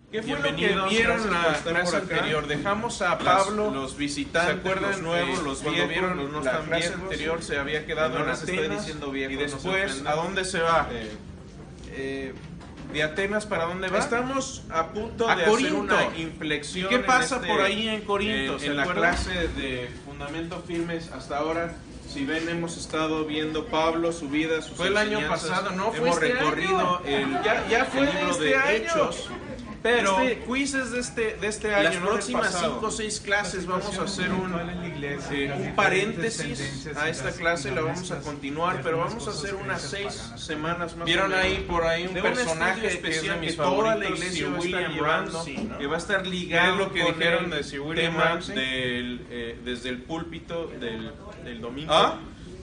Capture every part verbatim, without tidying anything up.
¿Qué fue lo que vieron la clase anterior? Dejamos a Pablo, los visitantes, ¿se acuerdan? los nuevos, eh, los cuando viejos, vieron los no la tan clase viejos, anterior se había quedado no en les estoy Atenas diciendo viejos, y no se después ofendan. ¿a dónde se va? Eh, Eh, ¿De Atenas para dónde va? Estamos a punto a de Corinto. hacer una inflexión. ¿Y qué pasa en este, por ahí en Corinto? En, ¿Se en la acuerdan? clase de Fundamentos Firmes hasta ahora, si ven, hemos estado viendo Pablo, su vida, sus Fue el año enseñanzas. pasado, no fue hemos este recorrido año. el, Ya- ya fue el libro este de año. Hechos. Pero Este quiz es de este, de este año. las Las próximas próximas cinco o seis clases vamos a hacer un, eh, un paréntesis a esta clase, la vamos a continuar, pero vamos a hacer unas seis semanas más. Vieron o menos, ahí por ahí un de personaje estudio que es de especial mis que toda la favoritos, iglesia Sir va a estar William llevando, Ramsey, ¿no? que va a estar ¿Qué ligado es lo que con dijeron el de Sir William tema Ramsey? del, eh, desde el púlpito del, del domingo. ¿Ah?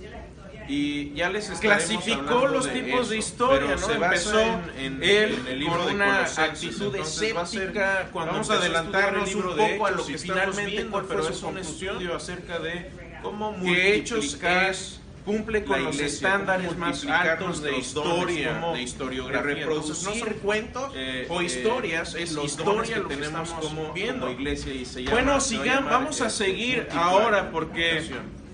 Y ya les estaremos Clasificó hablando los de tipos eso, de historia, pero ¿no? se Empezó basa en, en, él en el libro con de una Colosenses. actitud Entonces va a ser- escéptica cuando vamos a empezó a adelantarnos estudiar el libro un de poco a lo Hechos, que y estamos finalmente viendo cuál cuál fue fue su su conclusión conclusión. acerca de cómo Que Hechos multiplicar, es- cumple con la los iglesia, estándares cómo más multiplicar altos de nuestros historia, dones, cómo de historiografía. reproducir Entonces, no son cuentos eh, o eh, historias, es los historia dones que lo que tenemos estamos como- viendo. como iglesia y se llama- bueno, se va a sigamos, llamar, vamos a eh, seguir multiply, ahora porque multiplicación.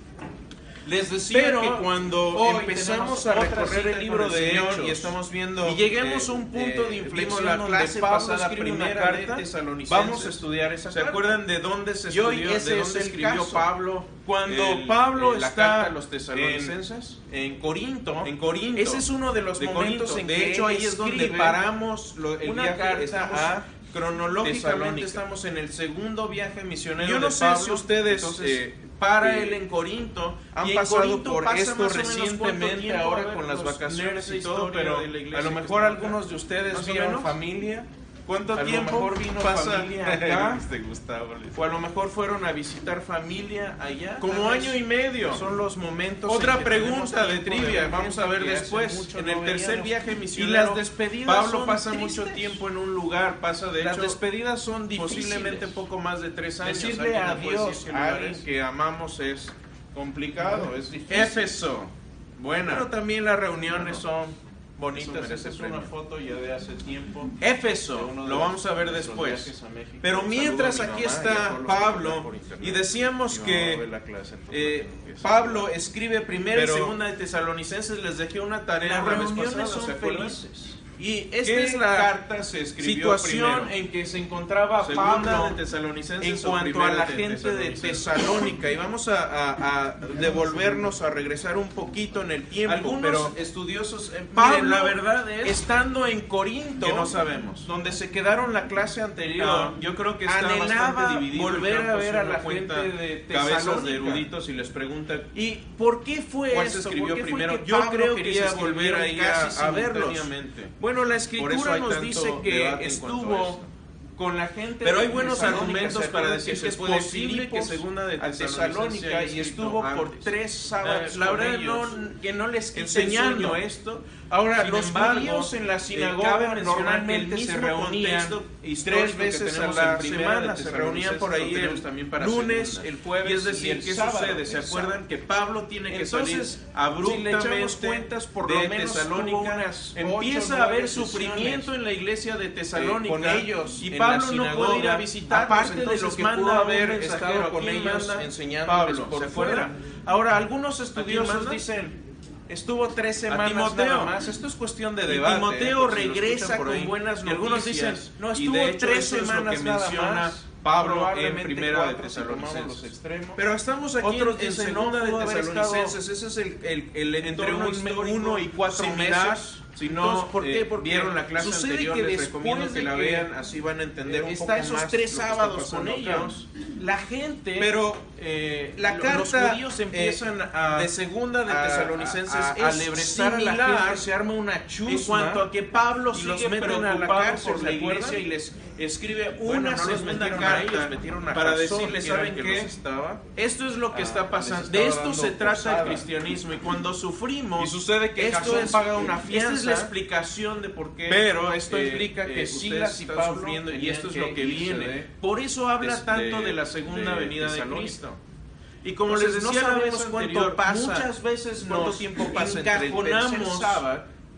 les decía Pero que cuando hoy empezamos tenemos a otra recorrer cita el libro con el de Señor Hechos y estamos viendo, y lleguemos eh, a un punto eh, de inflexión vimos la donde clase Pablo pasada escribe una primera de carta, Tesalonicenses. vamos a estudiar esa ¿Se carta. acuerdan de dónde se Y hoy estudió, ese de es dónde el escribió caso. Pablo? Cuando el- Pablo eh, la está carta a los tesalonicenses en, en Corinto, en Corinto. ese es uno de los de momentos Corinto. en de que hecho él ahí es donde escribe paramos lo, el una viaje, carta estamos a cronológicamente Tesalónica. estamos en el segundo viaje misionero Yo no de sé Pablo. si ustedes, Entonces, eh, para eh, él en Corinto han y en pasado Corinto por pasa esto más o menos cuánto recientemente tiempo, ahora a ver, con las los vacaciones nerds y de todo, historia pero de la iglesia a lo que mejor están acá, algunos de ustedes más o vieron menos. familia. ¿Cuánto A lo tiempo mejor vino pasa familia acá? Este Gustavo, les- O a lo mejor fueron a visitar familia allá. Como Tal vez año y medio. Son los momentos. Otra en que pregunta tenemos de tiempo trivia, ver vamos a gente ver que hace después. mucho En no el tercer veíamos. viaje Y misionero, las despedidas Pablo son pasa mucho tristes. tiempo en un lugar, pasa de Las hecho despedidas son difíciles. posiblemente poco más de tres años. Decirle Alguien me puede adiós decir qué a lugar alguien es. que amamos es complicado, es difícil. Éfeso, buena. Pero también las reuniones son bonitas. merece Esa es premio. una foto ya de hace tiempo. Éfeso, de uno de lo vamos a ver nuestros después. viajes a México. Pero Un mientras saludo a mi aquí mamá y a está todos los que ven Pablo, por internet. y decíamos Mi que mamá ve la clase, entonces eh, la tengo que saber. Pablo escribe primero Pero y segunda de Tesalonicenses, les dejé una tarea Las la vez reuniones pasada, son ¿se acuerdan? felices. Y Esta ¿qué es la carta se escribió situación primero? en que se encontraba Segunda Pablo de Tesalonicenses en o cuanto a primera la de gente de Tesalonicenses. Tesalónica, y vamos a, a- a devolvernos, a regresar un poquito en el tiempo. Algunos pero estudiosos, eh, Pablo, miren, la verdad es estando en Corinto, que no sabemos. donde se quedaron la clase anterior, No, yo creo que está anhelaba bastante dividido el volver campo, a ver si a uno la cuenta gente de cabezas Tesalónica. de eruditos y les pregunta ¿Y por qué fue cuál se esto? escribió ¿Por qué fue primero. que Yo Pablo creo que quería se volver escribieron ahí a, casi a verlos? simultáneamente. Bueno, la Por eso escritura hay nos tanto dice debate que en cuanto a estuvo esto. con la gente Pero de hay buenos Tesalónica, argumentos ¿se para acuerdan decir que que es puede posible Filipos que segunda de a Tesalonicenses Tesalónica haya y escrito estuvo por antes. tres sábados Eh, la con verdad ellos, no- que no les quita enseñando el sueño. esto. Ahora, Sin los embargo, judíos en la eh, sinagoga cabe mencionar que el normalmente mismo se reunían contexto histórico tres que veces a tenemos la en primera semana, de se reunían por ahí Tesalonicenses, lo el tenemos también para lunes, segunda. el jueves Y es decir, y el ¿qué sábado. sucede? ¿Se El acuerdan sábado. que Pablo tiene que Entonces, salir abruptamente si le echamos cuentas, por de lo menos Tesalónica? hubo unas Empieza ocho, a haber nueve sufrimiento sesiones, en la iglesia de eh, Tesalónica con ellos y en Pablo la no puede sinagoga, ir a visitarlos, aparte de entonces lo que manda pudo a haber un estado mensajero. con ¿Quién ellos manda? enseñándoles Pablo, por ¿se fuera. acuerdan? Ahora, algunos ¿A quién estudiosos manda? dicen, estuvo tres semanas Timoteo. nada más. Esto es cuestión de Y debate. Timoteo por si lo regresa escuchan por con ahí. buenas Y algunos dicen, noticias. no, Y estuvo de hecho tres eso es lo semanas que nada menciona más. Pablo en Probablemente primera de cuatro, si tomamos los Tesalonicenses. extremos. Pero estamos aquí Otros en, en dicen, segunda no, de pudo haber Tesalonicenses. Ese es el, el, el entre entorno un, histórico uno y cuatro similar. meses. Si no, Entonces, ¿por qué? eh, Porque vieron la clase sucede anterior, que les después recomiendo que de la que, vean, así van a entender un está poco esos más tres lo que está sábados con pasando acá. ellos, la gente, Pero eh, la lo- carta, los judíos eh, empiezan a, de segunda de a- Tesalonicenses a, a, es alebrestar a la similar gente, se arma una chusma en cuanto a que Pablo y los sigue meten a la preocupado cárcel por la ¿se iglesia acuerdan? y les escribe Bueno, una no los segunda metieron carta a ellos, metieron a para Jasón, decirles, que era el ¿saben que qué? los estaba, Esto es lo que ah, está les pasando. estaba De esto dando se trata posada. el cristianismo, y cuando sufrimos, Y sucede que esto Jasón es, paga una esta es la fianza, explicación de por qué. pero esto eh, implica que eh, Silas ustedes y están Pablo sufriendo, y tenían esto es lo que irse viene. de- Por eso habla de- tanto de la segunda de venida de Tesalónica. Cristo. Y como Entonces, les no decía la vez sabemos cuánto anterior, pasa, muchas veces cuánto nos tiempo pasa entre el tercer encajonamos sábado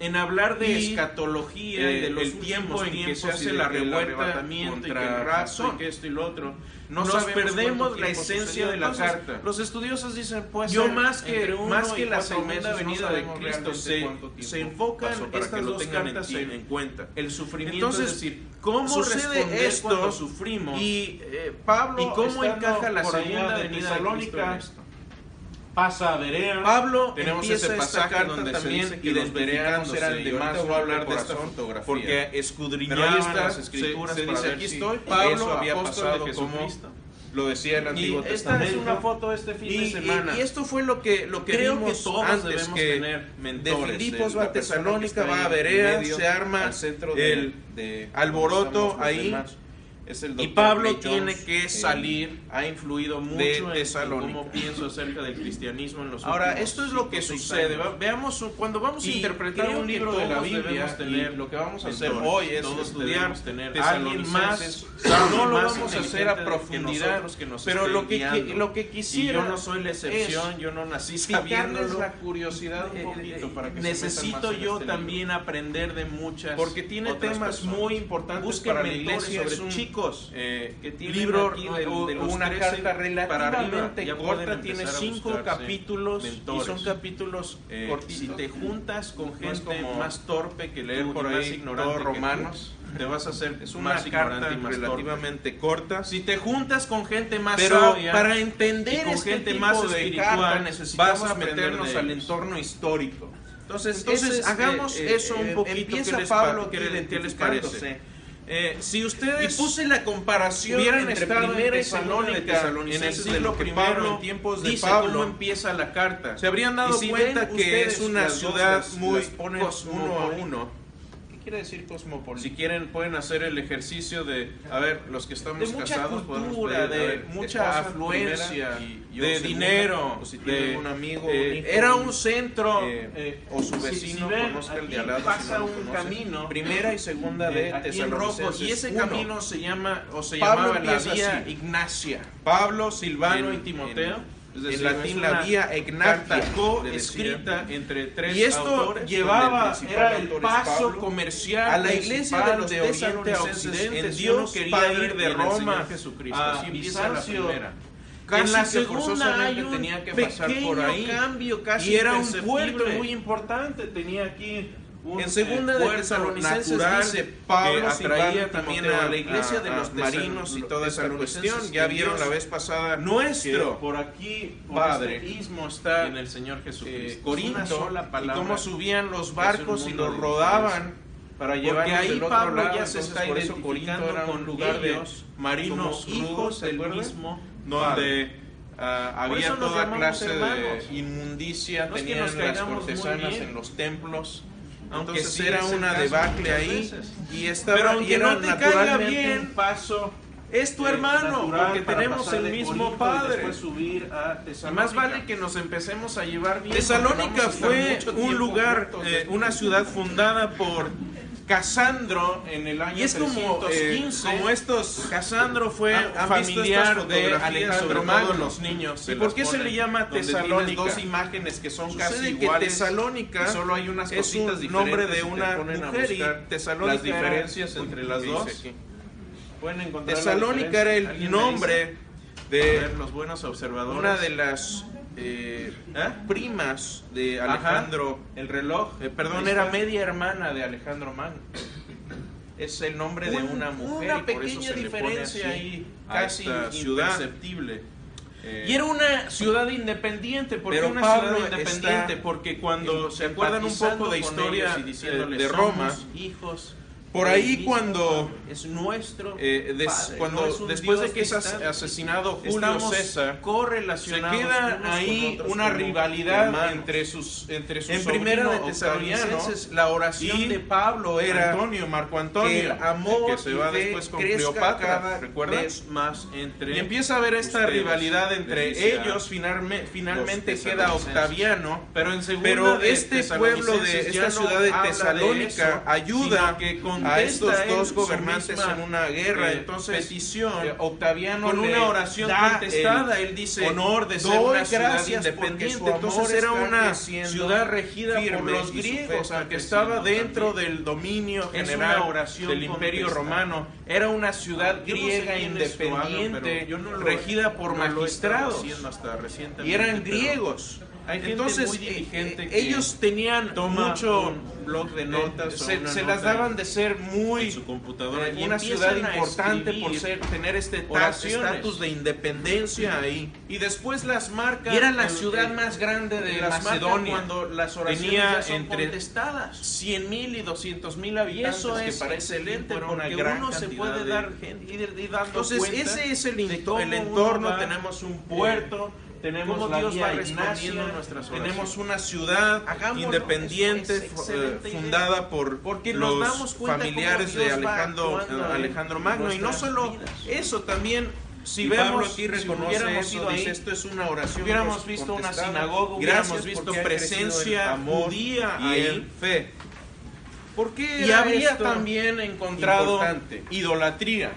en hablar de y, escatología eh, y de los el tiempo en que se y hace de la que el revuelta arrebatamiento y que contra el rapto razón. y que esto y lo otro, No nos sabemos perdemos cuánto la tiempo esencia sucedió. de la Entonces, carta. los estudiosos dicen, pues Yo ser más que entre uno más que y la cuatro segunda meses, no venida de sabemos Cristo realmente se, cuánto tiempo se enfocan pasó para estas que lo dos tengan cartas en, en, en cuenta. el sufrimiento, Entonces, es decir, cómo sucede responder esto cuando sufrimos y eh, Pablo y cómo estando encaja la por allá segunda de venida de Cristo en Tesalónica, esto. pasa a Berea. Pablo Tenemos empieza ese esta pasaje carta donde también se dice que los bereanos eran de más voy a hablar de noble esta corazón, fotografía porque pero ahí escudriñaban está, las se- escrituras se para dice ver aquí si estoy, eso Pablo, había apóstol pasado de como Jesucristo. lo decía el Y Antiguo esta Testamento. es una foto este fin y, de y- semana. y esto fue lo que lo que Creo vimos que todos antes, debemos que tener mentores. de Filipos El- va la a persona que Tesalónica, está va a ahí en Berea, medio, se arma al centro de- el de alboroto estamos los ahí. demás. Es el Y doctor Pablo Ray tiene Jones, que eh, salir ha influido mucho de en- en Tesalónica. cómo pienso acerca del cristianismo en los Ahora, últimos esto es lo que cinco, seis sucede. años. Va- Veamos, cuando vamos a Y interpretar creo un que libro de la todos Biblia, debemos tener y lo que vamos a hacer mentores. hoy es Todos estudiar debemos tener a alguien más. tesalonicenses, No lo más vamos a hacer a inteligente que profundidad, nosotros, que nos pero estén lo que, guiando. lo que Y quisiera yo no soy la excepción, es yo no nací picarles sabiéndolo. la curiosidad un Eh, poquito eh, para que se necesito metan más en yo este también libro. aprender de muchas Porque tiene otras temas personas. muy importantes Busquen para la mentores iglesia, sobre es un, chicos eh, que tienen libro aquí o- del- de los una trece carta para arriba, relativamente ya pueden corta, tiene empezar a cinco buscarse capítulos mentores. y son capítulos Eh, cortitos. si te juntas con No es gente como más torpe que leer tú por y más ahí ignorante todo que Romanos, te vas a hacer Es una más carta ignorante y más relativamente torpe. corta. Si te juntas con gente más Pero sabia, para y entender con este gente tipo más de espiritual, carta, necesitamos vas a aprender meternos de al ellos. entorno histórico. Entonces, Entonces, ese es, hagamos eh, eso eh, un poquito. Empieza ¿Qué les Pablo pa- qué aquí les- qué les parece? Eh, si ustedes Y puse la comparación hubieran entre estado primera en y segunda de Tesalónica Tesalonicenses en el de siglo lo que primero, Pablo en tiempos de dice Pablo, cómo empieza la carta. se habrían dado Y si cuenta ven que ustedes es una las dos ciudad las- muy las ponen uno a cosmopolita. uno. ¿Qué quiere decir cosmopolita? Si quieren pueden hacer el ejercicio de, a ver, los que estamos De mucha casados podemos cultura, pedir, a de ver, mucha esposa afluencia, primera y yo de segunda, dinero, o si de tienen un amigo, eh, un hijo, era un- un centro, eh, eh, o su si- vecino si ven, conozca el de aquí al lado, si pasa no lo un conoce. camino, Primera y segunda eh, de aquí en Tesalonicenses rojo, y ese uno. camino se llama o se Pablo llamaba la empieza vía así. Ignacia. Pablo, Silvano En- y Timoteo, en- es decir, en latín es la una vía carta Ignacia, co-escrita entre tres y esto autores, llevaba, donde el era principal el autor es paso Pablo, comercial a la iglesia principal de los de Oriente a tesalonicenses Occidente. en Dios Dios quería Padre ir y de en el Roma Señor Jesucristo. a Así empieza la Bizancio. primera. Casi En la que segunda forzosamente hay un tenía que pasar por pequeño ahí. cambio casi Y era un imperceptible. puerto muy importante, tenía aquí un En segunda eh, de puerto Tesalonicenses natural dice, que Pablo atraía Silvano, también Timoteo, a la iglesia de a- los a marinos y tesal- toda esa tesalonicenses, cuestión. Ya que vieron Dios la vez pasada nuestro que por aquí, por Padre, este istmo está en el Señor Jesucristo. eh, Corinto, Corinto, sola y palabra, cómo subían los hace barcos un y mundo los de rodaban para Porque llevarlos ahí del otro Pablo lado. ya se Entonces, está por eso Corinto identificando era un con lugar de ellos marinos como hijos rudos, ¿se del acuerdan? mismo donde Padre. ah, Por había eso nos toda llamamos clase hermanos. de inmundicia, No es que tenían nos las caigamos muy cortesanas bien. en los templos. Aunque Entonces sí era es el una caso debacle muchas ahí veces. y estaba Pero y aunque era no te caiga naturalmente bien, un paso es tu eh, hermano, natural porque para tenemos pasar el de mismo Corinto y Padre. después subir a Y Tesalónica. más vale que nos empecemos a llevar bien. Tesalónica porque vamos a estar fue mucho un tiempo lugar, juntos eh, después. una ciudad fundada por Casandro en el año Y es como, eh, trescientos quince. como estos. Casandro fue ¿Han- han visto familiar estas de fotografías, Alejandro sobre todo Magno. los niños? ¿Y se por las qué se ponen, le llama donde tienes Tesalónica? dos imágenes que son Sucede casi que iguales. Tesalónica y solo hay unas es cositas un diferentes. nombre de si te una ponen a mujer y buscar Tesalónica las diferencias era- entre las ¿qué dos. dice aquí? Pueden encontrar la Tesalónica diferencia. era el ¿Alguien me nombre dice? A de ver, los buenos observadores. una de las eh, ¿Eh? primas de Ajá. Alejandro. El reloj. Eh, perdón, Ahí era está. media hermana de Alejandro Magno. Es el nombre de Un- una mujer una y por eso pequeña se le pone diferencia así ahí, a casi esta ciudad. imperceptible. Eh, Y era una ciudad independiente. ¿Por qué Pero una Pablo ciudad independiente? está Porque cuando em- se acuerdan un poco de empatizando con historia ellos y eh, diciéndoles, de Roma, "Somos hijos por del ahí mismo cuando Padre, es nuestro eh, des- Padre, cuando no es un después Dios de que es as- distante. asesinado Julio Estamos César, se correlacionados queda unos ahí con otros una como rivalidad hermanos. entre sus entre sus En primera de Tesalonicenses. Tesalonicenses, la oración y de Pablo era Antonio, Marco Antonio, que el amor que se va y fe después con crezca Cleopatra, cada ¿recuerdan? vez más entre Y empieza a haber esta ustedes, rivalidad entre les decía ellos, finalme- finalmente los queda tesalonicenses. Octaviano, Pero en segunda pero de este pueblo de Tesalonicenses esta ya no ciudad de habla de Tesalónica eso, ayuda sino que con a estos dos él gobernantes su misma, en una guerra. eh, Entonces, petición, eh, Octaviano con le una oración da contestada, el él dice, honor de ser doy una ciudad gracias independiente. porque su amor Entonces era está una creciendo ciudad regida por firme los y su fe griegos, está aunque estaba creciendo dentro también. del dominio Es general una oración del Imperio contestada. Romano. Era una ciudad Yo no sé griega quién esto haga, independiente, pero yo no lo- regida por no lo he estado magistrados. haciendo hasta recientemente, Y eran pero griegos. hay gente Entonces, muy diligente eh, que ellos tenían toma mucho un blog de notas, eh, o se, una se nota las daban en- de ser muy en su computadora eh, y una empiezan ciudad a importante por escribir ser tener este ta- oraciones. estatus de independencia ahí. y después las marcas Y era la en- ciudad en- más grande de las marcan Macedonia. cuando las oraciones Tenía ya son entre contestadas. cien mil y doscientos mil Y habitantes, eso que es para ese excelente tiempo era una porque gran uno se cantidad puede de dar gente. ir, ir dando Entonces cuenta ese es el, de ento- cómo el uno entorno. va, Tenemos un eh, puerto, tenemos cómo la Dios vía va respondiendo Ignacia, nuestras tenemos oraciones. una ciudad Hagámoslo, independiente eso es fu- excelente eh, idea. fundada por Porque nos los damos cuenta familiares cómo de Dios va Alejandro, actuando eh, en Alejandro Magno. Y no nuestras solo vidas. eso, también si Y vemos Pablo aquí si reconoce hubiéramos eso, ido ahí, dice, esto es una oración hubiéramos cos- visto una contestada. sinagoga, hubiéramos gracias visto porque ha crecido el presencia amor judía y ahí, el fe. ¿Por qué Y era había esto también encontrado importante? idolatría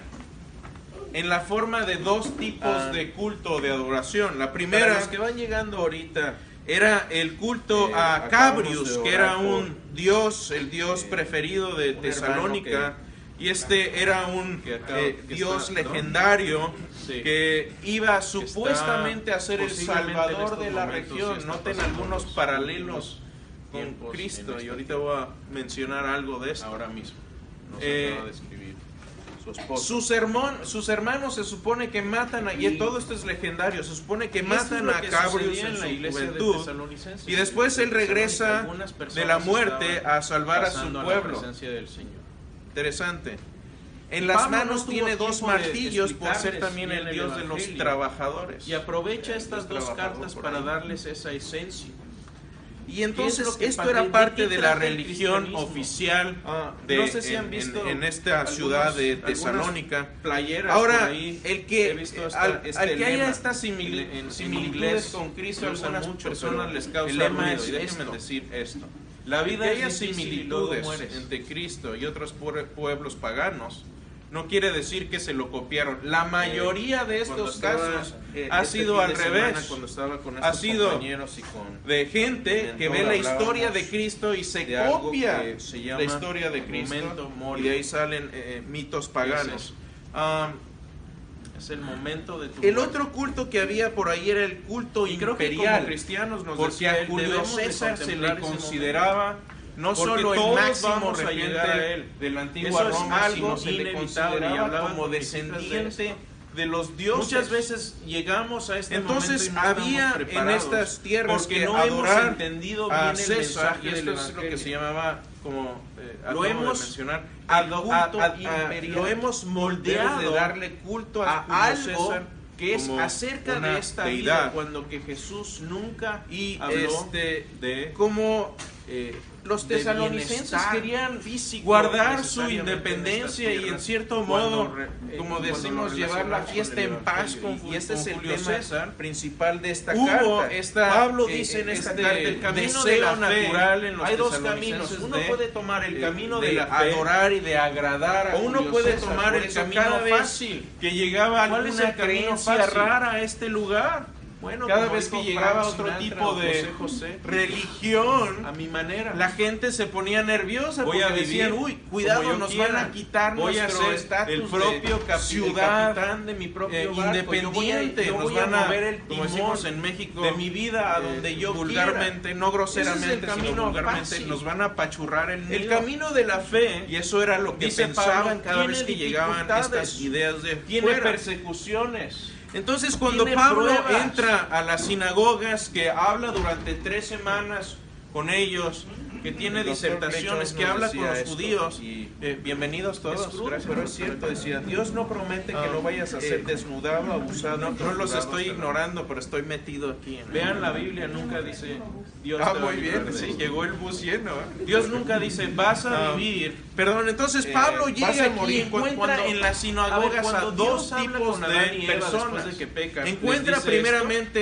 en la forma de dos tipos Ah. de culto de adoración. La Para primera los que van llegando ahorita, era el culto Eh, a acabamos Cabrius, de que orar era por, un dios, el dios eh, preferido de un Tesalónica, hermano y este era un que acaba- eh, que dios está, ¿no? legendario Sí. que iba supuestamente a ser el posiblemente en salvador estos de la momentos región. sí está Noten pasando algunos los paralelos con tiempos Cristo, en y este ahorita tiempo. voy a mencionar algo de esto. ahora mismo nos Eh, acaba de escribir su esposo. Sus, hermon- sus hermanos se supone que matan a, y Y- todo esto es legendario, se supone que Y esto es matan lo a que Cabrius sucedía en la su iglesia de juventud, Tesalonicenses. y después él regresa Algunas de personas la muerte estaban a salvar a su pasando la pueblo. presencia del Señor. Interesante. En Y las Pablo manos no tuvo tiene dos tiempo de martillos por ser explicarles también bien el el Dios de los evangelio. trabajadores. Y aprovecha Eh, estas es dos trabajador cartas por para ahí. darles esa esencia. Y entonces lo que esto pa- era de- parte de de qué la trata el religión cristianismo? oficial Ah, de, no sé si han en- visto en, en esta algunas- ciudad de algunas Tesalónica. playeras Ahora, por ahí. el que, He visto hasta al, este al que haya lema. estas simili- En- en- en similitudes inglés con Cristo, se usa algunas mucho, personas pero les causa el lema ruido. es Y déjenme esto. decir esto. La El vida que es haya difícil y luego similitudes mueres. entre Cristo y otros pue- pueblos paganos no quiere decir que se lo copiaron. La mayoría de Cuando estos estaba, casos eh, ha este sido fin al de semana, revés. cuando estaba con Ha estos sido compañeros y con de gente mi que ve mentor, la historia hablábamos de Cristo y se de algo copia que se llama la historia de Cristo, Memento Mori. y de ahí salen eh, mitos paganos. eso? Ah, es el momento de tu el muerte. otro culto que había por ahí era el culto Y creo que imperial, como cristianos nos porque decía a él, Julio debemos de César se contemplar le ese consideraba no Porque solo el todos máximo vamos a regente llegar a él. de la antigua Eso es Roma, algo sino se le inevitable, y consideraba hablaban como con mis hijas de descendiente esto. de los dioses. Muchas veces llegamos a este Entonces momento y no había estamos en preparados estas tierras porque que no adorar hemos entendido bien a el César, mensaje y del esto es lo que evangelio. se llamaba como eh, Lo acabo de hemos- mencionar, el ado- culto a- a- a- imperial. lo hemos moldeado Debes de darle culto a, a Julio algo César que es como acerca una de esta deidad. vida, cuando que Jesús nunca Y habló este de como eh, los de tesalonicenses bienestar querían físico guardar su necesariamente en independencia estas y en tierras, cierto cuando modo, re- eh, como cuando decimos, lo llevar la relacionamos fiesta con el en paz evangelio. con, Y este es el Julio tema César principal de esta Hubo carta. esta, Pablo eh, dice en esta este carta el camino de deseo la fe, natural en los hay dos tesalonicenses caminos. Uno de, puede tomar el eh, camino de de, la fe, adorar y de agradar a o uno Julio puede César. tomar Por el eso camino cada vez fácil. que llegaba ¿Cuál es alguna el camino creencia fácil? rara a este lugar, Bueno, cada como vez que dijo llegaba Frank otro Sinatra tipo o de José José, religión, a mi manera. la gente se ponía nerviosa Voy porque a vivir decían, uy, cuidado, como yo nos quiera. van a quitar Voy a nuestro ser estatus el propio de capi- ciudad el capitán de mi propio eh, barco. Yo voy a- independiente, yo nos voy a van a, mover el como timón decimos en México, de mi vida a eh, donde yo vulgarmente, quiera. no groseramente, Ese es el sino camino vulgarmente, fácil. nos van a apachurrar el El nido. camino de la fe, Y eso era lo que dice pensaban Pablo, cada tiene vez que llegaban dificultades, estas ideas de tiene fuera. persecuciones. Entonces cuando tiene Pablo pruebas. entra a las sinagogas, que habla durante tres semanas con ellos, que tiene El doctor disertaciones, Pechos que nos habla con decía los esto, judíos, y eh, bienvenidos todos, es crudo, gracias, pero pero es cierto, decía, Dios no promete que Ah, lo vayas a hacer eh, desnudado, abusado, no, no los torturado estoy hasta la- ignorando, pero estoy metido aquí. En Vean la Biblia, nunca dice Dios Ah, te va a muy librar bien, de sí, esto. llegó el bus lleno. ¿eh? Dios nunca dice vas a Ah, vivir. Perdón, entonces Eh, Pablo vas llega a aquí morir y encuentra cuando- en las sinagogas a ver, a, cuando dos Dios habla tipos con Adán y de Eva personas. después de que pecan, encuentra les dice primeramente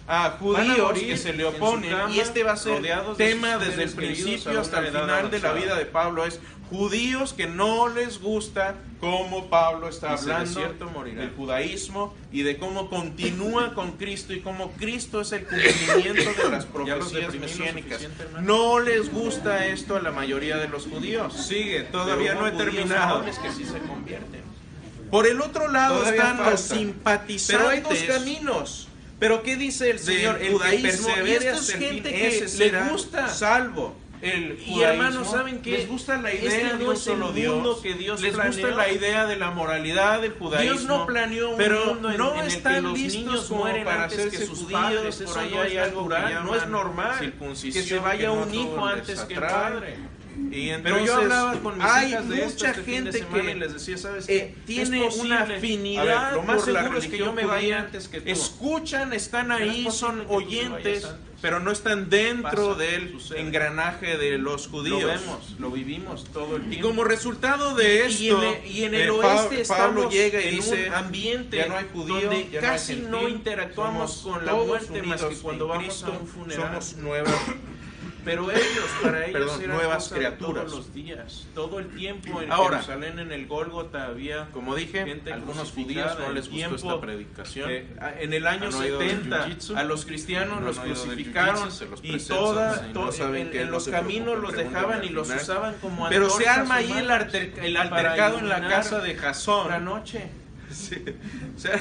a judíos que se le en su oponen, cama, y este va a ser rodeados de tema sus desde el seres queridos principio a hasta el una edad final de la avanzada. vida de Pablo, es judíos que no les gusta cómo Pablo está Dice, "De hablando cierto morirá". del judaísmo y de cómo continúa con Cristo y cómo Cristo es el cumplimiento de las Ya los profecías deprimí lo mesiánicas. suficiente, hermano. No les gusta esto a la mayoría de los judíos. Sigue, todavía Pero no he hubo judíos terminado. nobles que sí se convierten. Por el otro lado Todavía están falta. los simpatizantes. Pero hay dos caminos. Pero ¿qué dice el Del Señor? El judaísmo, persevere y esto es hasta el gente fin, que ese le será gusta. salvo. El Y hermanos, judaísmo, ¿saben qué? les gusta la idea Este de no un es el solo mundo Dios, que Dios les planeó. gusta la idea de la moralidad del judaísmo. Dios no planeó un pero mundo en- no en el que están los listos niños como mueren para antes hacerse que sus judíos. padres. Por Eso ahí no hay es algo que natural, no es llaman normal circuncisión, que se vaya que no un hijo todos antes les que el atrae. padre. Y Pero entonces, yo hablaba con mis hay hijas de esto mucha este fin de gente semana que y les decía, ¿sabes eh, qué? tiene Es una posible. afinidad A ver, lo más por la seguro es que yo religión me vaya judía, antes que tú. escuchan, están Pero ahí, es son posible que tú te oyentes, vayas antes. pero no están dentro Pasa, del sucede. engranaje de los judíos. Lo vemos, lo vivimos todo el Y tiempo. como resultado de Y esto, en el, y en el eh, oeste Pa- Pablo estamos llega y en dice, un ambiente ya no hay judío, donde ya no hay casi gentil, no interactuamos somos con la todos muerte más que unidos cuando en vamos Cristo, a un funeral. somos nuevas, Pero ellos, para ellos, Perdón, era nuevas cosa de criaturas. todos los días, todo el tiempo en Ahora, Jerusalén, en el Gólgota había, como dije, gente a algunos crucificada, judíos no les el gustó tiempo, esta predicación. eh, en el año ¿Han oído del setenta jiu-jitsu? a los cristianos ¿No los han oído del crucificaron jiu-jitsu? Se los y presento, toda, si no to- saben en, qué, en no los se caminos preocupen, los pregúntenme dejaban al y los final. usaban como Pero se antorchas arma ahí el, humanas alter- el para altercado en la iluminar casa de Jasón. la noche. Sí, o sea,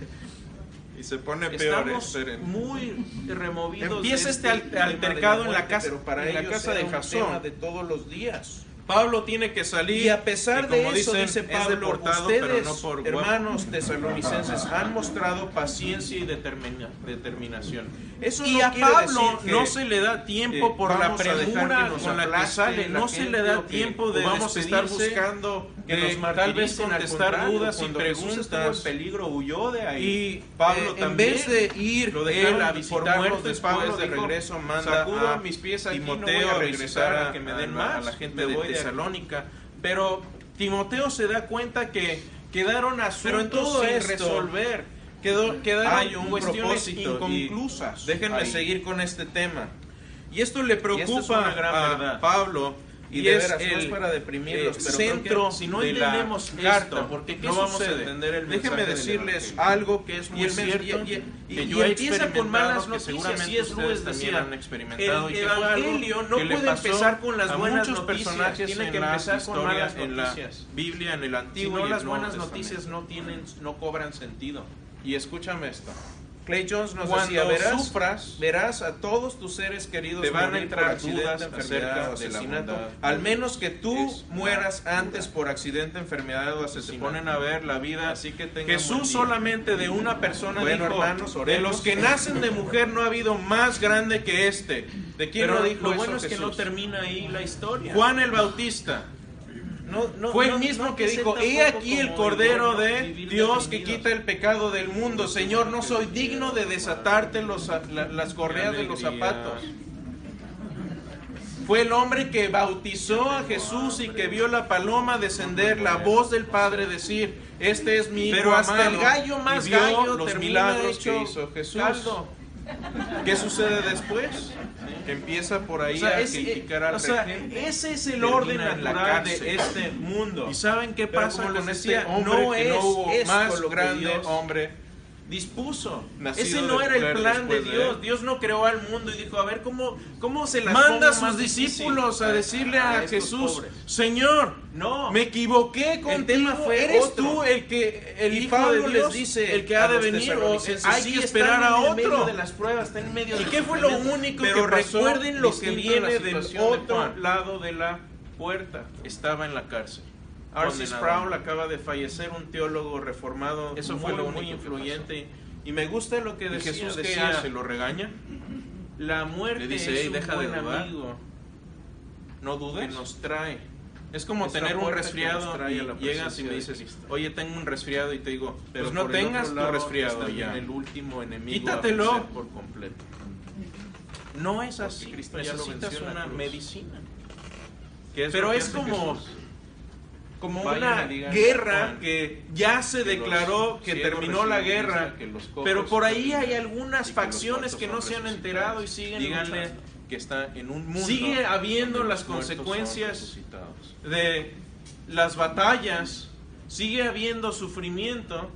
y se pone peor. Estamos esperen. muy removidos. Empieza de este al- tema de altercado la en la muerte, casa, pero para en la ellos casa era de un Jasón. tema de todos los días. Pablo tiene que salir Y a pesar y de como eso, dicen, dice es Pablo, deportado, ustedes, pero no por guapo. hermanos tesalonicenses, han mostrado paciencia y determina- determinación. Eso Y no a quiere Pablo decir que, no se le da tiempo eh, por la vamos a dejar premura que nos con la que aplaste sale, la no se gente le da o que- tiempo de o vamos a estar despedirse, buscando que de nos tal vez martiricen. Al contestar contrario, dudas y cuando Jesús estuvo en preguntas. peligro, huyó de ahí. Y Pablo eh, en también, vez de ir lo él dejaron a por visitarlos muertos, después Pablo de dijo, regreso, manda sacudo a mis pies aquí, no Timoteo voy a a regresar regresar a que me den a la- más, a la gente me de voy de aquí. Tesalónica. Pero Timoteo se da cuenta que quedaron asuntos Pero en todo sin esto, resolver. Quedó, quedaron hay un cuestiones propósito y inconclusas. Déjenme ahí. seguir con este tema. Y esto le esta es preocupa una gran a verdad. Pablo. Y, Y, de es veras, no el es para deprimirlos, eh, pero centro creo que si no de la entendemos carta, esto, porque ¿qué no vamos a sucede? entender el Déjenme mensaje del decirles evangelio. algo que es Y muy el men- cierto, y- y- que y yo he empieza con malas experimentado, que noticias, seguramente y es ustedes Ruiz también decía, han experimentado, el y que fue algo evangelio no que le puede pasó empezar con las a buenas muchos noticias, personajes tiene en que la empezar con historia, malas en la noticias. Biblia, en el Si Antiguo no, y las el Nuevo buenas Testamento. noticias no tienen, no cobran sentido. Y escúchame esto. Clay Jones nos Cuando decía, verás, sufras, verás a todos tus seres queridos te van a morir entrar por accidente, dudas enfermedad acerca o de la asesinato, bondad. al menos que tú Es mueras una antes duda. por accidente, enfermedad o Se asesinato. ponen a ver la vida. Así que tengan buen Jesús día. solamente de una persona Bueno, dijo, hermanos, de oremos. los que nacen de mujer no ha habido más grande que este. ¿De quién Pero lo dijo lo eso bueno es que Jesús? no termina ahí la historia. Juan el Bautista. No, no, Fue no, el mismo no que ser dijo, he tampoco aquí el como Cordero bueno, de vivir Dios que deprimidos. quita el pecado del mundo. Señor, no soy digno de desatarte los, a- la- las correas de los alegría. zapatos. Fue el hombre que bautizó a Jesús y que vio la paloma descender, la voz del Padre decir, este es mi hijo Pero hasta amado", el gallo más y vio gallo los termina milagros que hecho hizo Jesús. caldo. ¿Qué sucede después? Que empieza por ahí O sea, a es- criticar eh, al o sea, regente. ese es el Termina orden en la natural cárcel. de este mundo. ¿Y saben qué Pero pasa como les con decía, este hombre no que no es hubo esto más lo que grande Dios hombre? dispuso. Nacido Ese de no era el mujer plan de después de Dios. él. Dios no creó al mundo y dijo, a ver, ¿cómo, cómo se las Manda a pongo más sus difícil discípulos a decirle a a estos Jesús, pobres? Señor, No. me equivoqué contigo, tema fue eres otro. tú el que el Y hijo Pablo de Dios, les dice el que ha a de los venir, o tesalonicenses, hay sí, que están esperar a en el medio otro. de las pruebas, está en medio ¿Y de qué los fue lo sufrimientos. único Pero que pasó recuerden lo que distinto de viene la del situación de otro Juan? lado de la puerta. Estaba en la cárcel. R C condenado. Sproul acaba de fallecer, un teólogo reformado, Eso muy, fue lo muy único que influyente. Y me gusta lo que ¿Y decía, Jesús qué decía, hace? ¿Lo regaña? la muerte Le dice, es "Ey, un deja de buen dudar. amigo No que dudes. nos trae. Es como Es la tener un puerta que resfriado nos trae y a la llegas y me presencia de dices, Cristo. oye, tengo un resfriado y te digo, Pero pues no por el tengas otro tu lado resfriado está ya. el último enemigo Quítatelo. a vencer por completo. No es así. Cristo ya lo Necesitas venció en la una cruz. medicina. ¿Qué es Pero lo que es hace como Jesús? como Vayan una y digan, guerra Juan, que ya se que declaró los que ciegos terminó la reciben guerra, vista, que los cojos pero por ahí caminan, hay algunas y que los facciones muertos que no son se han resucitados. enterado y siguen Díganle luchando. que está en un mundo Sigue habiendo donde las los muertos son consecuencias resucitados. de las batallas, sigue habiendo sufrimiento,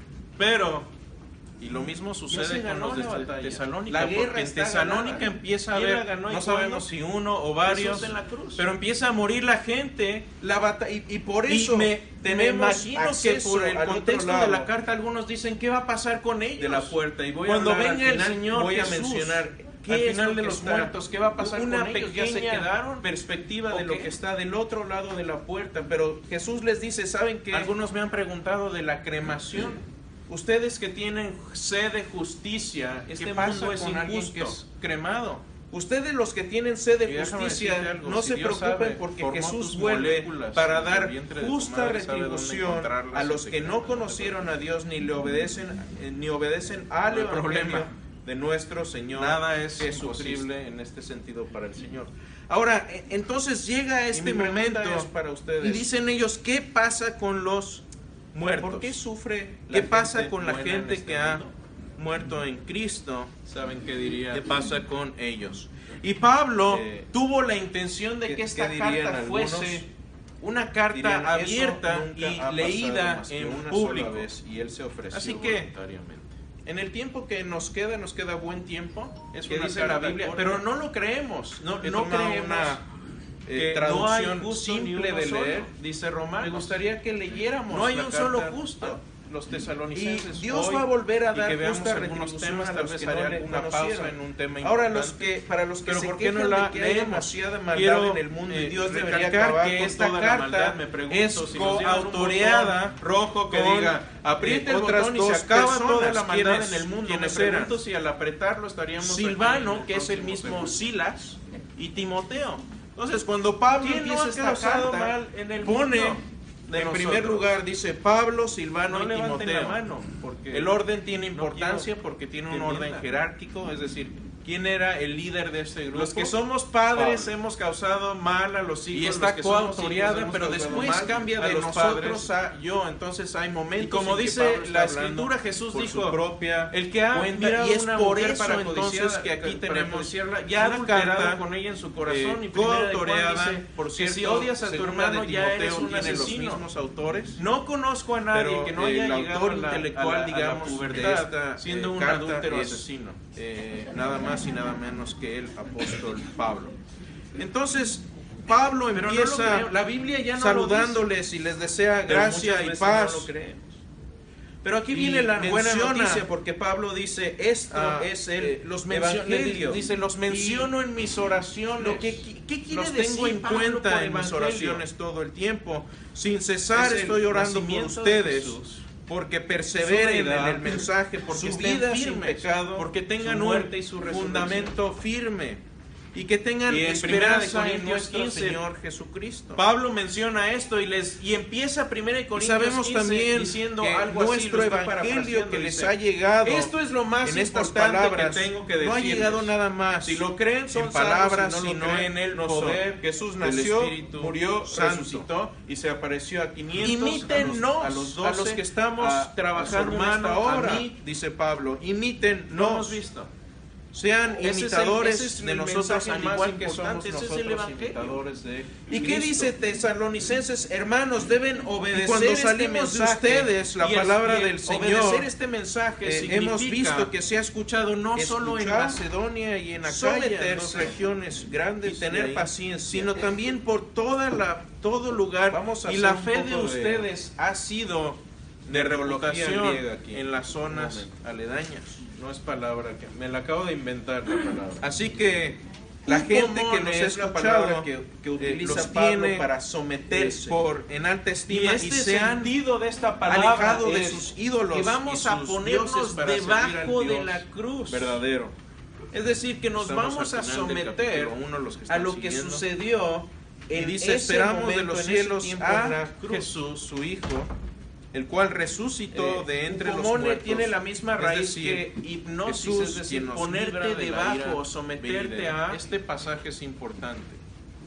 pero y lo mismo sucede se con ganó los de la batalla. Tesalónica, La guerra porque en está Tesalónica ganada. empieza a ¿Quién la haber, ganó y no cuándo? sabemos si uno o varios, Jesús en la cruz. pero empieza a morir la gente. La bata y, y por Y eso me, me tenemos imagino que acceso por el al contexto otro de la lado carta algunos dicen ¿qué va a pasar con ellos? de la puerta. Y voy Cuando a hablar, venga al el final, Señor voy Jesús, a mencionar ¿qué al es final lo de que los está? muertos, qué va a pasar Una con ellos. Ya se pequeña quedaron. perspectiva de ¿O lo qué? que está del otro lado de la puerta, pero Jesús les dice, ¿saben qué? Algunos me han preguntado de la cremación. Ustedes que tienen sed de justicia, este pasa mundo es con alguien injusto. que es cremado. Ustedes los que tienen sed Y de déjame justicia, decirte algo, no si se Dios preocupen sabe, porque formó Jesús tus vuelve moléculas para en dar el vientre de tu justa madre, sabe dónde retribución encontrarlas a y los se que crean, no no te conocieron a Dios ni le obedecen eh, ni obedecen al No hay evangelio problema. de nuestro Señor. Nada es Jesucristo. imposible en este sentido para el Señor. Ahora, e- entonces llega este mi pregunta momento es para ustedes. y dicen ellos, ¿qué pasa con los muertos? ¿Por qué sufre ¿Qué la pasa gente con la buena en gente este que ha mundo? muerto en Cristo? ¿Saben qué diría? ¿Qué pasa con ellos? Y Pablo Eh, tuvo la intención de ¿qué- que esta qué dirían carta algunos? fuese una carta Dirían, "Eso abierta nunca y ha pasado leída más que en una público". sola vez, y él se ofreció Así que, voluntariamente. En el tiempo que nos queda, nos queda buen tiempo, Es que una dice la carta Biblia, corta. pero no lo creemos, no, He no tomado creemos una, que eh, no hay traducción justo ni simple uno de solo. leer, dice Romanos. Me gustaría que leyéramos No hay la un solo carta justo. a Los Y tesalonicenses Dios hoy, va a volver a y dar que veamos justa algunos retribución temas, a tal los vez que no haré le alguna conocieron. pausa en un tema Ahora los importante. que para los que Pero se ¿por qué no quejan la de que hay leemos? demasiada maldad Quiero, en el mundo y eh, Dios debería recalcar acabar que con esta toda carta maldad, me pregunto, es si nos dieran un coautoreada botón rojo que con, diga apriete eh, el otras botón y dos se acaba toda personas. la maldad ¿Quiénes- en el mundo. Me quiénes eran? pregunto si al apretarlo estaríamos aquí en Silvano, que es el próximo mismo segundo. Silas, y Timoteo. Entonces, cuando Pablo ¿Quién no empieza ha esta causado carta, mal en el pone mundo de en nosotros? primer lugar, dice Pablo, Silvano No y levanten Timoteo. la mano, porque El orden tiene no importancia quiero porque tiene que un orden mientan. jerárquico, es decir, ¿quién era el líder de este grupo? Los que somos padres Pablo. hemos causado mal a los hijos. Y los está que somos coautoreada, hijos hemos pero causado después mal cambia a de los nosotros padres. a yo. Entonces hay momentos Y como en que dice Pablo está la hablando escritura, Jesús por dijo, su propia el que ha cuenta, mirado y es una por mujer eso para entonces codiciar- que aquí para tenemos codiciarla, ya una adulterado carta, con ella en su corazón, eh, y primera de Juan coautoreada, dice, por que cierto, si odias a tu segunda hermano de ya eres Timoteo un tiene los asesino. mismos autores. No conozco a nadie Pero que no haya el llegado autor a la, intelectual, a la- a la digamos, de pubertad esta, siendo eh, un carta adúltero es, asesino. eh, nada más y nada menos que el apóstol Pablo. Entonces, Pablo Pero no lo empieza creo. La Biblia ya no saludándoles y les desea Pero gracia muchas y veces paz. no lo creemos. Pero aquí Y viene la buena menciona- noticia, porque Pablo dice, esto Ah, es el eh, los mencio- evangelio. dice, los menciono en mis oraciones. Lo que, ¿Qué quiere Los decir tengo en Pablo cuenta por en mis evangelio? oraciones todo el tiempo. Sin cesar Es el estoy orando por nacimiento de ustedes, Jesús, porque perseveren su deidad, en el mensaje, porque su estén vida sin firmes, pecado, porque su tengan muerte y un su resurrección. fundamento firme y que tengan Y en Primera de esperanza en Corintios nuestro quince, Señor Jesucristo. Pablo menciona esto y les y empieza Primera de Y Corintios sabemos quince también diciendo que algo así, nuestro lo estoy evangelio parafraseando, que les dice, ha llegado esto es lo más en estas importante palabras que tengo que no ha decirles. llegado nada más Si lo creen son en palabras, salvos, si no lo sino creen, en el no son. poder. Jesús Del nació, Espíritu murió, Santo. resucitó y se apareció a quinientos, Imítennos a los, a a los los que estamos a- trabajando a su en esta hermano, obra, a mí. dice Pablo. No Imítennos, hemos visto. sean Ese es el- imitadores ese es de el nosotros mensaje al más igual que somos importante, ese es el nosotros evangelio. imitadores de ¿Y qué Cristo. dice Tesalonicenses? Hermanos, deben obedecer Y cuando este salimos de mensaje, ustedes, la y el- palabra y el del Señor. obedecer este mensaje Eh, significa hemos visto que se ha escuchado no solo en escuchar, Macedonia y en Acaya, someterse, dos regiones grandes, y y tener ahí, paciencia, sino también por toda la todo lugar. Vamos a y hacer la un fe de poco de- ustedes ha sido de neurología reputación griega aquí. en las zonas Un momento. aledañas. No es palabra que me la acabo de inventar la palabra. Así que la Un gente que común nos ha es la palabra escuchado que, que eh, utiliza los Pablo tiene para someterse. eh, por en alta Y estima y, este se han sentido de esta palabra alejado de es sus ídolos que vamos y a sus ponernos dioses para servir al debajo de Dios la cruz. verdadero. Es decir, que nos Estamos vamos al a final del someter capítulo uno, los que a están lo que siguiendo. sucedió Y en dice, ese esperamos de momento, los en ese cielos tiempo a en la cruz. Jesús, su Hijo, el cual resucitó Eh, de entre los Upomone muertos. tiene la misma Es raíz decir, que hipnosis, Jesús, es decir, quien nos ponerte libra de la ira debajo, someterte venidera. a... Este pasaje es importante.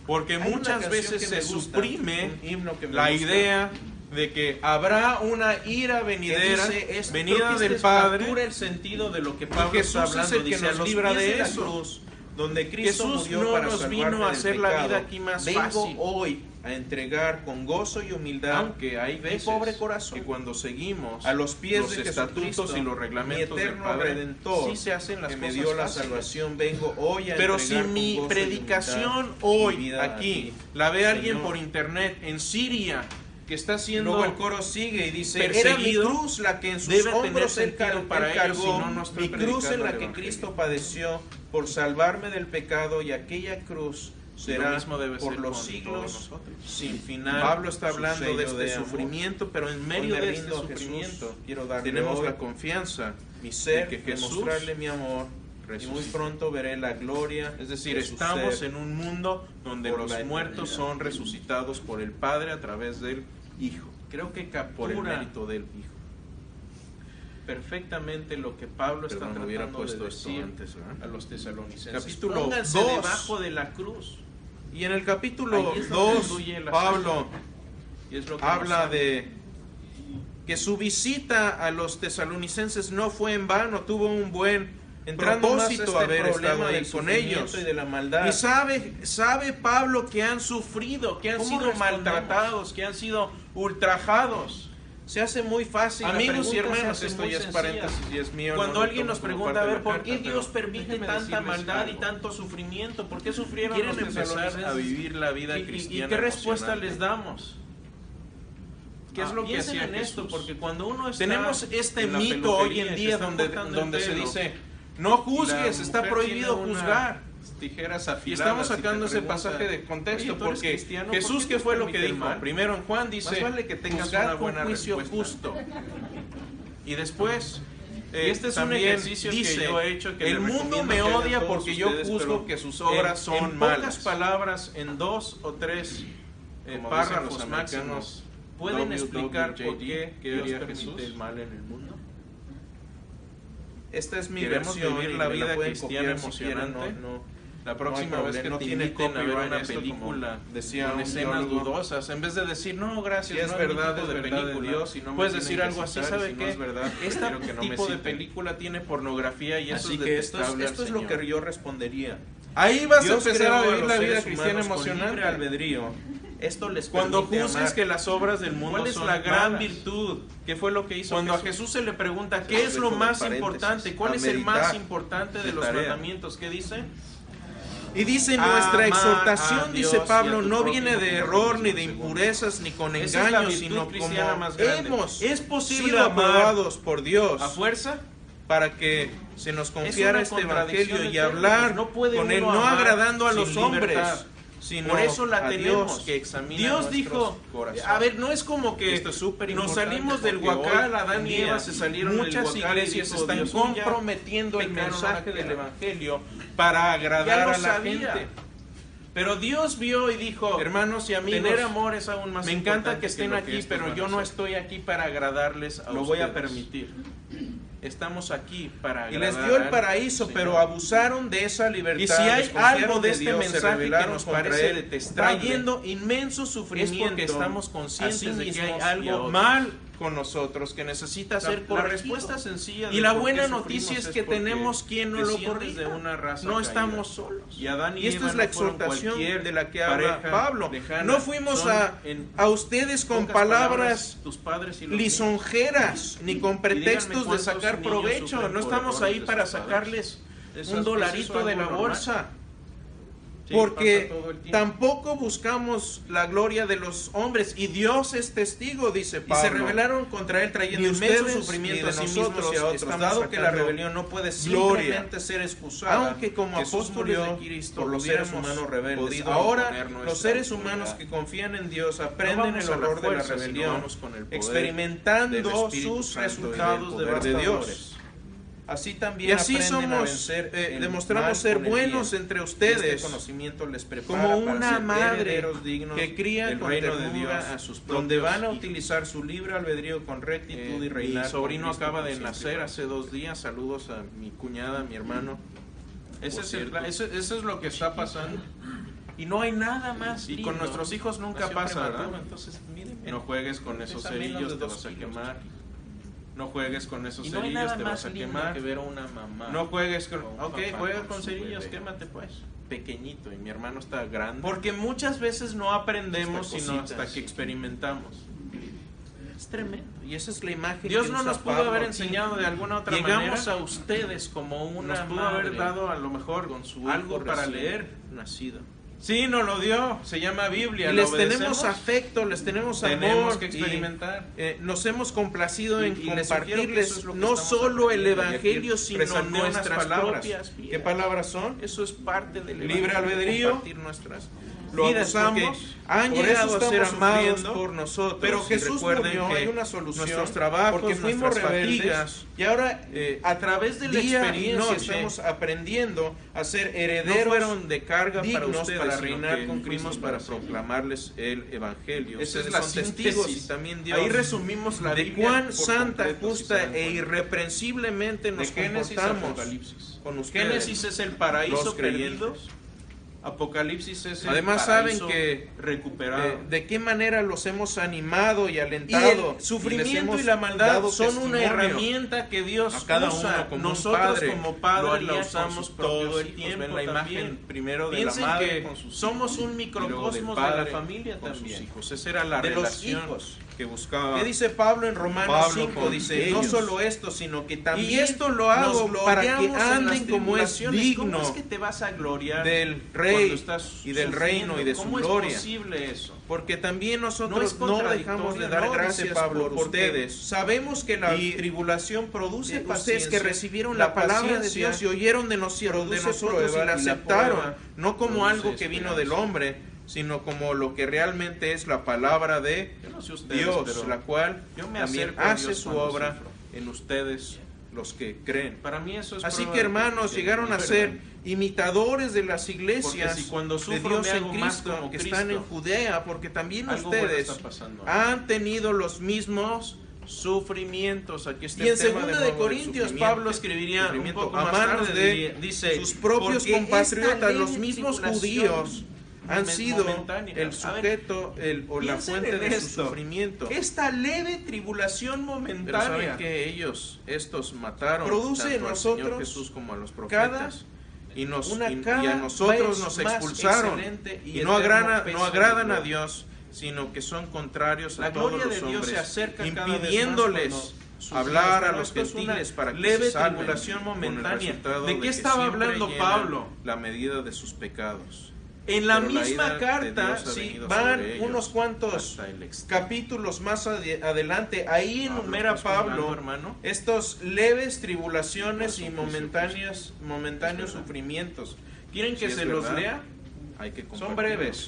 Porque Hay una muchas canción veces que se me gusta, suprime un himno que me la gusta, idea de que habrá una ira que venidera, dice, esto, venida que del este Padre. captura el sentido de lo que Pablo Jesús está es hablando, el que dice, nos a los libra pies de la eso. cruz, donde Cristo Jesús murió no para nos salvarme vino a del hacer la pecado. vida aquí más Vengo fácil. hoy a entregar con gozo y humildad, Aunque hay veces mi pobre corazón, que cuando seguimos a los pies los de estatutos Jesucristo, y los mi reglamentos del eterno Padre, Redentor, sí se hacen las que me cosas dio la fáciles. salvación, vengo hoy a Pero si entregar con mi gozo y predicación humildad mi hoy vida a aquí ti, la ve alguien Señor. por internet en Siria, que está siendo Luego el coro sigue y dice, era mi perseguido, cruz la que en sus debe tener hombros él, sentido car para él ellos, cargó, si no, no estoy mi cruz en predicando la el que evangelio. Cristo padeció por salvarme del pecado, y aquella cruz será lo mismo debe por ser los con siglos todos nosotros. sin final. Pablo está su hablando sello de este de amor. sufrimiento, pero en Hoy medio me de este rindo a Jesús, sufrimiento quiero darle tenemos hoy la confianza mi ser, de que Jesús demostrarle mi amor, y muy resucitó. pronto veré la gloria. Es decir, de su estamos ser. en un mundo donde por los la muertos eternidad. son resucitados por el Padre a través del Hijo, Creo que por el captura mérito del Hijo. perfectamente lo que Pablo está Perdón, tratando hubiera puesto de esto decir antes, ¿verdad? a los tesalonicenses. Capítulo Pónganse dos. debajo de la cruz. Y en el capítulo Ahí es donde dos, fluye la Pablo Y es lo que habla nos habla. de que su visita a los tesalonicenses no fue en vano, tuvo un buen entrando más a propósito este haber estado problema ahí del con sufrimiento ellos. y de la maldad. Y sabe, sabe Pablo que han sufrido, que han ¿Cómo sido respondemos? maltratados, que han sido ultrajados. Se hace muy fácil. la Amigos y pregunta se hermanos, hace esto muy ya es sencilla. paréntesis y es mío. Cuando no lo alguien tomo nos como pregunta, parte a de ver, la ¿por carta, qué pero Dios permite déjenme tanta decirles maldad algo. y tanto sufrimiento? ¿Por qué sufrieron Quieren los empezar a tesalonicenses? vivir la vida ¿Y- y- cristiana ¿Y qué respuesta emocionante. les damos? ¿Qué es Ah, lo que piensen hacía en Jesús? esto, porque cuando uno está Tenemos este en la mito hoy peluquería en y se día está donde, cortando el donde se pelo, dice, no y la juzgues, está mujer prohibido tiene una- juzgar. tijeras Y afiladas estamos y te sacando ese pregunta, pasaje de contexto "Oye, ¿tú eres porque cristiano? ¿Por Jesús, qué ¿qué Dios fue lo que permite el dijo? mal? Primero en Juan dice, Más vale que tengas juzgad una con buena juicio respuesta". justo. Y después, Y este es un también ejercicio que dice, yo he hecho, que el le mundo recomiendo me que hagan odia todos porque yo ustedes, juzgo pero que sus obras en- son en malas. pocas palabras, en dos o tres eh, Como párrafos dicen los máximos, americanos, pueden W W explicar J D, por qué ¿qué Dios haría permite Jesús? el mal en el mundo. Esta es mi Queremos versión vivir y la me vida pueden cristiana copiar si quieren, emocionante. no, no. La próxima No hay vez que problema, te no tiene inviten a ver copyright una esto, como película decía con un escenas teólogo. dudosas, en vez de decir, no, gracias, Si es no verdad, mi tipo es de verdad de película, Dios y no me puedes tienen decir que algo así, citar, y ¿sabe si no qué? es verdad, Este quiero que no me tipo de citen. película tiene pornografía y eso Así es que esto es, detestable al esto es lo Señor. que yo respondería. Ahí vas Dios a empezar creó a a vivir los la vida seres cristiana humanos con emocionante. libre albedrío. Esto les Cuando permite juzgues amar. que las obras del mundo ¿Cuál es son la gran malas? virtud? ¿Qué fue lo que hizo Cuando a Jesús? Jesús se le pregunta Se qué los es lo dejo de más paréntesis, importante, cuál a es el más meditar importante de de los tarea. mandamientos, ¿qué dice? Y dice, Amar nuestra a exhortación, Dios dice y a Pablo, tu no prójimo viene de como error, tú ni mismo, de según. impurezas, ni con Esa es la engaños, virtud sino cristiana como más grande. hemos ¿Es posible sido amar aprobados por Dios ¿A fuerza? para que se nos confiara una este contradicción evangelio y de hablar términos. No puede con él, uno no amar agradando a sin los libertad. hombres, sino Por eso la a tenemos. Dios que examina Dios nuestros dijo, corazones. a ver, no es como que Esto es súper nos importante salimos del porque guacal, hoy Adán y en Eva día se salieron muchas del guacal y iglesias dijo, están Dios, ya comprometiendo el pecaron, mensaje no del quieran. evangelio para agradar Ya lo a la sabía. gente. Pero Dios vio y dijo, Hermanos y amigos, tener amor es aún más me encanta importante que estén lo aquí, estos pero van a yo no hacer. estoy aquí para agradarles a Lo voy a ustedes. permitir. Estamos aquí para Y agradar les dio el al paraíso, Señor. pero abusaron de esa libertad. Y si hay desconfiaron algo de este Dios, se mensaje que rebelaron nos contra parece él, detestable, trayendo inmenso es sufrimiento, porque estamos a sí conscientes de que hay mismos y a algo otros. mal con nosotros que necesita La, ser la corregido. respuesta sencilla Y de la por buena qué noticia sufrimos es que porque tenemos quien nos lo desciendes corrija. de una raza No caída. estamos solos. Y Adán y, Y esta Eva es la no fueron exhortación cualquier de la que habla pareja Pablo. lejana. No fuimos Son a, en a ustedes con pocas palabras tus padres y los míos. lisonjeras ni con pretextos de cuántos sacar niños provecho. sufren No por estamos errores ahí de para sus padres. sacarles ¿Eso es- un es dolarito eso de algo la normal? bolsa. Sí, Porque pasa todo el tiempo. tampoco buscamos la gloria de los hombres, y Dios es testigo, dice Y Pablo. se rebelaron contra él trayendo Ni inmenso ustedes, sufrimiento ni a de sí nosotros mismos y a otros, estamos dado que la sacando rebelión no puede gloria. simplemente ser excusada. Aunque como Jesús apóstoles murió de Cristo por los seres hubiéramos humanos rebeldes. podido Ahora imponer nuestra los seres autoridad. humanos que confían en Dios No aprenden vamos el a la horror de la fuerza, sino rebelión, vamos con el poder experimentando del Espíritu sus Santo y del resultados poder de devastadores. Dios. Así también Y así aprenden a somos, vencer eh, el demostramos mal ser con el buenos bien. entre Y ustedes, este conocimiento les prepara como para una ser madre herederos dignos que cría del con reino de ternura Dios, a sus donde propios van a hijos. utilizar su libre albedrío con rectitud y Eh, reinar. mi sobrino con Cristo acaba por de siempre. nacer hace dos días. Saludos a mi cuñada, a mi hermano. Ese Por es, el- cierto. eso, eso es lo que está pasando. Y no hay nada más Y lindo. con nuestros hijos nunca Nació pasa, prematuro, ¿verdad? Entonces, miren, No juegues con esos pesa menos cerillos, de te dos vas a kilos. quemar. No juegues con esos Y no hay cerillos, nada te más vas a lindo quemar. que ver a una mamá. No juegues con... o un Ok, papá juega con con su cerillos, bebé. quémate pues. Pequeñito, y mi hermano está grande. Porque muchas veces no aprendemos Esta sino cosita, hasta que sí. experimentamos. Es tremendo. Y esa es la imagen Dios que no usa nos pudo Pablo haber aquí. enseñado de alguna otra Llegamos manera. a ustedes como una Nos pudo madre haber dado a lo mejor con su algo hijo para recién leer. nacido. Sí, nos lo dio. Se llama Biblia. Y ¿la les tenemos obedecemos? afecto, les tenemos amor. Tenemos que y, experimentar. eh, nos hemos complacido Y- en y les sugiero que compartirles eso es lo que no estamos solo el aprendiendo. Y aquí evangelio, sino resalté unas nuestras palabras. propias vidas. ¿Qué palabras son? Eso es parte del Libre evangelio, albedrío. compartir nuestras Lo vidas, abusamos, porque han por llegado eso a ser estamos amados sufriendo, por nosotros. pero Y Jesús recuerden murió, que hay una solución, nuestros trabajos, porque fuimos nuestras rebeldes, fatigas, y ahora eh, a través de la día y experiencia noche estamos aprendiendo a ser herederos. no fueron de carga para dignos ustedes, para sino reinar que con fuimos Cristo para para proclamarles el evangelio. Esa Ustedes es la son testigos síntesis. y también Dios. Ahí resumimos la de Biblia cuán por santa, completo, si se justa dan e cuenta. irreprensiblemente De nos Génesis a comportamos Apocalipsis. con ustedes. Génesis es el paraíso los creyentes. perdido. Apocalipsis es el Además paraíso saben que recuperado. Eh, de qué manera los hemos animado y Y alentado. el sufrimiento les hemos y la maldad dado son una testimonio herramienta que Dios a cada usa. uno como un Nosotros padre como lo padres haría la con usamos sus propios todo el hijos. tiempo. Ven la imagen también. primero de Piensen la madre que con sus somos hijos, un y luego del microcosmos de padre la familia con sus también. hijos. Esa era la De los relación hijos. que buscaba. ¿Qué dice Pablo en Romanos Pablo cinco? con Dice, no ellos. solo esto, sino que también Y esto lo hago nos para que gloriamos en anden las como es tribulaciones. digno ¿Cómo es que te vas a gloriar del cuando rey estás y del sufriendo? reino y de su ¿Cómo gloria? es posible eso? Porque también No nosotros es no, contradictorio, dejamos de dar no, dice gracias Pablo, por porque ustedes. sabemos que la Y tribulación produce Eh, paciencia. ustedes que recibieron la, palabra de Dios y oyeron de, nos- de produce nosotros y prueba, la y la aceptaron, prueba no como produce algo que vino del esperanza. hombre, sino como lo que realmente es la palabra de Yo no sé ustedes, Dios, pero la cual yo me también acerco a hace Dios su cuando obra sufro. en ustedes los que creen. Para mí eso es Así prueba que de hermanos, que- llegaron que a es ser verdad. imitadores de las Porque iglesias si cuando de sufro Dios me hago en más Cristo como que Cristo, están en Judea, porque también algo bueno ustedes está pasando. han tenido los mismos sufrimientos. Aquí está Y en el tema segunda de, de nuevo del Corintios sufrimiento, Pablo escribiría un sufrimiento poco a más manos tarde, de diría- dice, sus propios porque compatriotas, esta los leve mismos tribulación judíos han momen- sido momentánea. el A ver, sujeto el, o la piensen fuente en de su esto. sufrimiento. Esta leve tribulación Pero momentánea saben que ellos, estos mataron produce tanto en al Señor nosotros Jesús como a los cada profetas. Y, nos, una y, y cada a nosotros vez nos más expulsaron. excelente y Y, no, eterno agrana- peso no de agradan a gloria. Dios, sino que son contrarios La a todos gloria los de Dios hombres, se acerca cada vez más impidiéndoles cuando sufrimos. hablar a Pero los esto es una gentiles para que leve se salven, tribulación con el momentánea. resultado ¿De qué que estaba siempre hablando llenan Pablo? La medida de sus pecados. En la Pero la misma ira de carta, Dios ha sí, venido van sobre ellos unos cuantos hasta el extremo. capítulos más ade- adelante. Ahí Pablo, enumera ¿estás Pablo, juzgando, hermano? estos leves tribulaciones Por y supuesto, momentáneos, momentáneos Es verdad. sufrimientos. ¿Quieren Sí, que es se los verdad. lea? Hay que Son compartirlos. breves.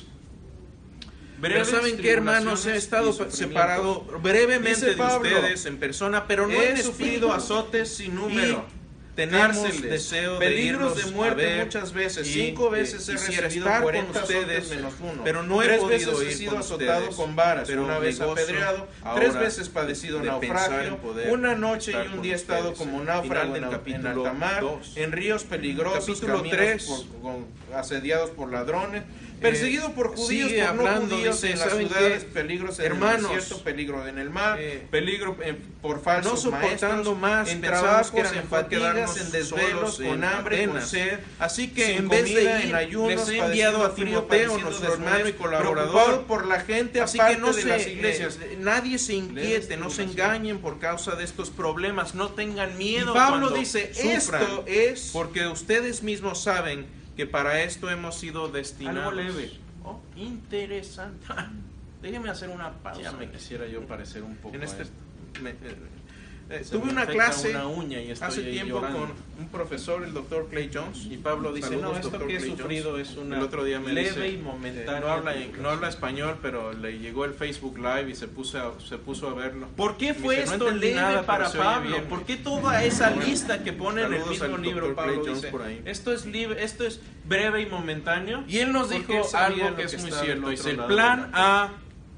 Pero Breves saben que, hermanos, he tribulaciones estado y sufrimientos. separado brevemente Dice de Pablo, ustedes en persona, pero no en He sufrido espíritu. azotes sin número. Y tenemos cárceles, deseo de peligros irlos de muerte a ver, muchas veces. y, Cinco eh, veces he quisiera recibido estar con cuarenta ustedes, azotes menos uno. pero no he Tres podido veces he ir sido con azotado ustedes, con varas, pero una me vez gozo apedreado, ahora tres veces padecido de pensar naufragio, en poder una noche y estar un con día he estado ustedes. como Final náufrago del en, en capítulo alta mar, dos. en ríos peligrosos, Capítulo caminos tres. por- con- asediados por ladrones, perseguido por judíos, sigue por no hablando, judíos, dice, en las ¿saben ciudades, qué? peligros en Hermanos, el desierto, peligro en el mar, eh, peligro eh, por falsos no soportando maestros, más, en pensamos trabajos, que era en mejor fatigas, quedarnos en desvelos, solos con en hambre, con Atenas. sed. Así que sin en vez de comida, ir, en ayunos, les he enviado a padeciendo frío, Timoteo, padeciendo nuestro hermano y desnudez, colaborador, preocupado por la gente Así aparte que no de se, las iglesias. eh, nadie se inquiete, no se tribulación. engañen por causa de estos problemas, no tengan Y miedo. Pablo cuando dice, sufran, esto es porque ustedes mismos saben que para esto hemos sido destinados. algo leve. Oh, interesante. Déjeme hacer una pausa. Ya me quisiera yo parecer un poco En a este- esto. Me- eh, eh, Se tuve me una infecta clase una uña y estoy hace ahí tiempo llorando. con un profesor, el doctor Clay Jones. Y Pablo dice, Saludos, no, esto doctor que he Clay sufrido Jones. es una El otro día me leve dice, y momentánea eh, no, habla, tribulación. no habla español, pero le llegó el Facebook Live y se puso a, se puso a verlo. ¿Por qué Me fue dice, no esto entendí leve nada, pero para se oye Pablo? bien. ¿Por qué toda esa lista que pone en el Saludos mismo al libro doctor Pablo Clay Jones dice, por ahí. esto es libre, esto es breve y momentáneo? Y él nos Porque dijo él sabía algo lo que es muy estaba cierto. del Dice, otro el lado plan de la- A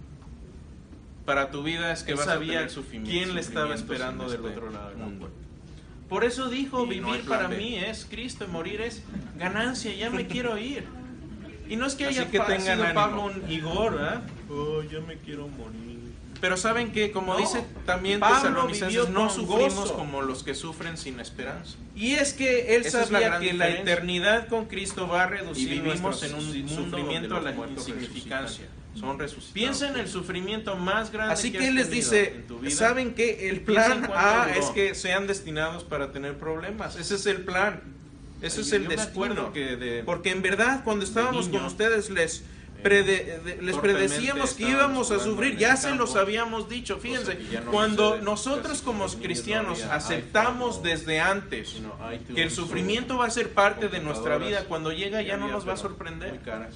para tu vida es que Él vas a sabía tener sufrimiento. quién le estaba sufrimientos esperando en del este otro lado del mundo. Por eso dijo, Y no hay vivir plan para B. mí es Cristo y morir es ganancia, ya me quiero ir. Y no es que Así haya que pa- tengan sido ánimo. Pablo un Igor, ¿verdad? Oh, yo me quiero morir. Pero saben que, como No, dice también Pablo Tesalonicenses, vivió no con sufrimos gozo. como los que sufren sin esperanza. Y es que él Esa es la sabía gran que la diferencia. eternidad con Cristo va a reducir Y vivimos nuestro en un su- mundo sufrimiento donde a la los muertos insignificancia. Son resucitados. Piensa en el sufrimiento más grande Así que que has él les tenido dice, en tu vida. ¿saben qué? El Y piensa en plan cuánto A duró. es que sean destinados para tener problemas. Ese es el plan. Ese es Yo el me acuerdo destino. que de- Porque en verdad cuando estábamos niño, con ustedes les prede- de- les torpemente predecíamos que estábamos íbamos a jugando sufrir, en ya el se campo, los habíamos dicho. Fíjense, cosa que ya no cuando sucede nosotros casi como con los niños, cristianos no había aceptamos iPhone, desde antes sino iTunes, que el sufrimiento va a ser parte de nuestra computadoras, vida, cuando llega ya no había, nos va a pero sorprender. muy caras.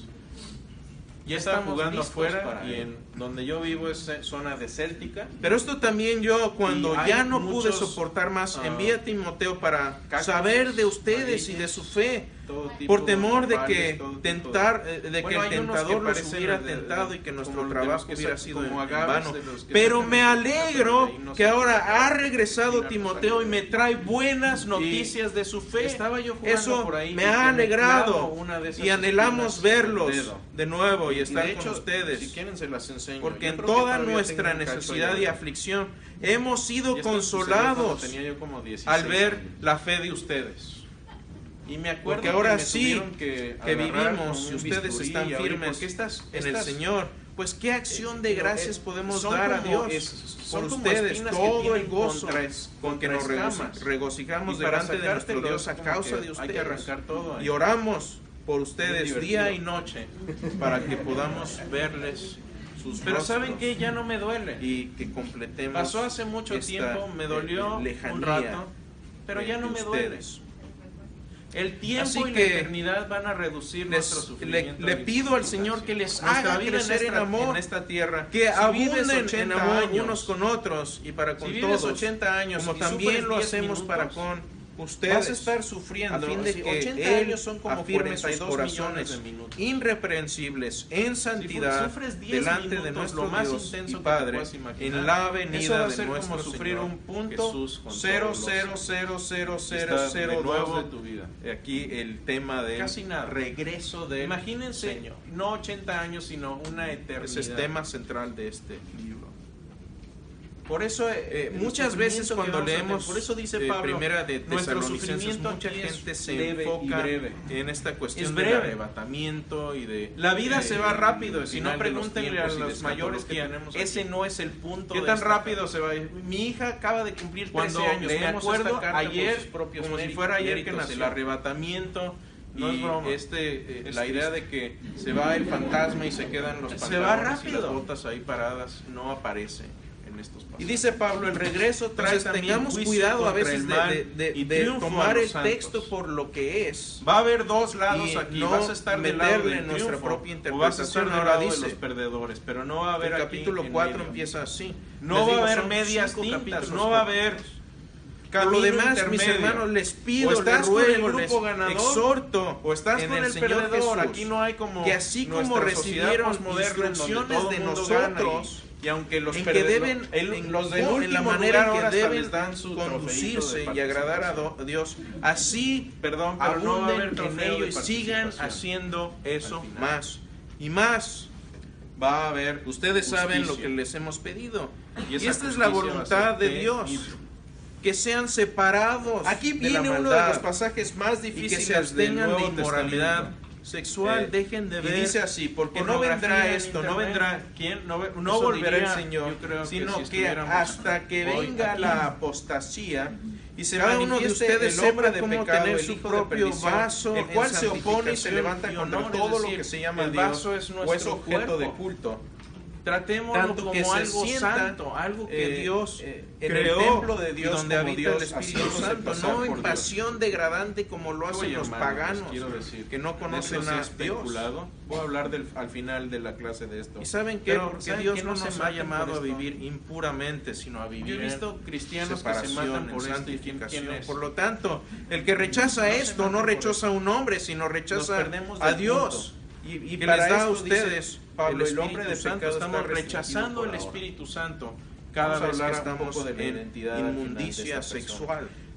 Ya Estaba estamos jugando listos afuera para y ello. en donde yo vivo es eh, zona desértica. Pero esto también yo, cuando Y hay ya no pude muchos, soportar más, ah, envié a Timoteo para cactus, saber de ustedes y malignos, de su fe, todo tipo por temor de nopales, que todo tipo tentar, de- eh, de que Bueno, el hay unos tentador que los parecen hubiera de- de- tentado y que nuestro como de trabajo los que hubiera sa- sido en, como en agaves vano. de los que Pero sacan me de- alegro de ahí no que se ahora puede ha regresado tirar Timoteo los y me trae buenas Y noticias de su fe. estaba yo jugando Eso por ahí me y ha que me alegrado clavo una de esas y anhelamos espinas en el verlos dedo. de nuevo y Y estar de con hecho, ustedes. si quieren se las enseño. Porque Yo en creo que toda todavía nuestra tengo un cacho necesidad ahí. y aflicción hemos sido Y esto sucedió consolados cuando tenía yo como dieciséis al ver años. la fe de ustedes. Y me acuerdo Porque ahora que me sí tuvieron que, que agarrar vivimos con y un ustedes bisturí están y abrir, firmes porque estas, en el estas, Señor, pues qué acción de eh, gracias eh, podemos son dar a como- Dios es- son por como ustedes, espinas que todo el tienen gozo contra es- con que nos contra regocic- escamas. regocijamos Y para delante de nuestro sacártelo Dios es a como causa que de hay ustedes. que arrancar todo ahí. Y oramos por ustedes divertido. día y noche para que podamos verles sus Pero rostros ¿saben qué? Ya no me duele. y que completemos Pasó hace mucho esta, tiempo, me dolió eh, lejanía un rato, pero de- ya no de me duele. ustedes. El tiempo Así y la que eternidad van a reducir nuestro Les, le, sufrimiento. le y pido al dificultad. Señor que les Nuestra haga vida en crecer en esta- amor, en esta tierra. que Si vives abunden en ochenta amor años, unos con otros y para con si vives todos, ochenta años como y también sufres lo diez hacemos minutos, para con ustedes, vas a estar sufriendo. a fin de Si que ochenta Él años son como afirme sus cuarenta y dos corazones millones de minutos. irreprensibles en santidad sufres diez delante de minutos, nuestro lo más Dios intenso y que te Padre puedas imaginar, en la eso va venida a de ser como nuestro sufrir Señor un punto Jesús con cero, todos los- cero, cero, cero, cero, Está cero, de nuevo dos de tu vida. Aquí el tema del Casi nada. regreso del Imagínense, Señor. no ochenta años, sino una eternidad. Ese es el tema central de este libro. Por eso, eh, Eh, muchas veces sufrimiento que cuando vamos a tener, leemos por eso dice eh, Pablo, primera de nuestro Tesalonicenses, sufrimiento mucha aquí es gente se leve y enfoca breve. en esta cuestión Es del breve. arrebatamiento y de La vida eh, se va rápido, el si no final de los pregúntenle a tiempos y de los mayores que escatología. tenemos Ese aquí. no es el punto. ¿Qué de tan esta rápido carta. se va a ir? Mi hija acaba de cumplir Cuando trece años. Me leemos acuerdo esta carta por ayer, sus propios como si méritos, fuera ayer que méritos, nació. el arrebatamiento. No es y broma. este, eh, Es la idea de que se va el fantasma y se quedan los Se pantalones va y rápido. las botas ahí paradas, no aparece en estos pasajes. Y dice Pablo, el regreso trae Entonces también tengamos juicio cuidado a contra veces el de, mal de- de- y de triunfo a tomar los el santos. texto por lo que es. Va a haber dos lados Y aquí. no vas a estar del lado meterle del nuestra triunfo, propia o vas a estar interpretación. del Ahora lado dice, de los perdedores, pero no va a haber El aquí capítulo en cuatro medio. empieza así. No Les va a digo, haber son medias cinco tintas, capítulos no va a cortos. haber Por lo camino demás, mis intermedio. hermanos, les pido, O estás les con el ruego, grupo les ganador, exhorto o estás en con el, Señor perdedor. Jesús, Aquí no hay como que así como nuestra sociedad recibieron posmoderna en donde instrucciones todo de el mundo gana nosotros, y, y aunque los en que perdedores- deben, el- en, los del en último la manera lugar en ahora que hasta deben les dan su trofeito conducirse de y agradar a participación. do- Dios, así Perdón, pero no va a haber abunden en trofeo ello de y sigan participación. haciendo eso Al final. más y más. Va a haber Ustedes saben lo justicia. que les hemos pedido. Y Y, esa esta es la justicia va a ser voluntad de temible. Dios. Que sean separados. Aquí de viene la uno de maldad, los pasajes más y que difíciles se del abstengan de Nuevo inmoralidad Testamento. sexual. Eh, Dejen de y ver. dice así, porque no pornografía vendrá en esto, no internet. vendrá quién, no, ve- No eso volverá diría, el Señor, yo creo que sino si que, estuviéramos hasta que hoy venga aquí, la apostasía y se cada uno de manifieste ustedes el hombre sepa de cómo pecado, tener el su hijo de propio perdición, vaso, el cual en se opone y se santificación levanta y contra honor, todo es lo decir, que se llama el Dios, vaso es o nuestro es objeto de cuerpo. culto. Tratémoslo Tanto como que se algo sienta, santo, algo que eh, Dios eh, en creó, el templo de y Dios donde como habita Dios, el Espíritu haciéndose Santo, pasar no por en Dios. pasión degradante como lo hacen Oye, los hermano, paganos, les quiero decir, que no de conocen eso se a ha Dios. especulado. Voy a hablar del, al final de la clase de esto. ¿Y saben qué? Pero, Porque ¿saben Dios qué? no se nos ha maten llamado por a esto. vivir impuramente, sino a vivir Yo he visto en cristianos que se separación, matan por en esto y quién, quién santificación. es. Por lo tanto, el que rechaza No se esto maten no por rechaza a un hombre, sino Nos rechaza perdemos a del Dios. Y, y que para les da a esto, dice ustedes Pablo, el el hombre de Espíritu Santo, pecado, estamos estamos rechazando por el ahora. Espíritu Santo cada Vamos a vez que hablar un estamos poco de la en identidad inmundicia inmundicia sexual. sexual.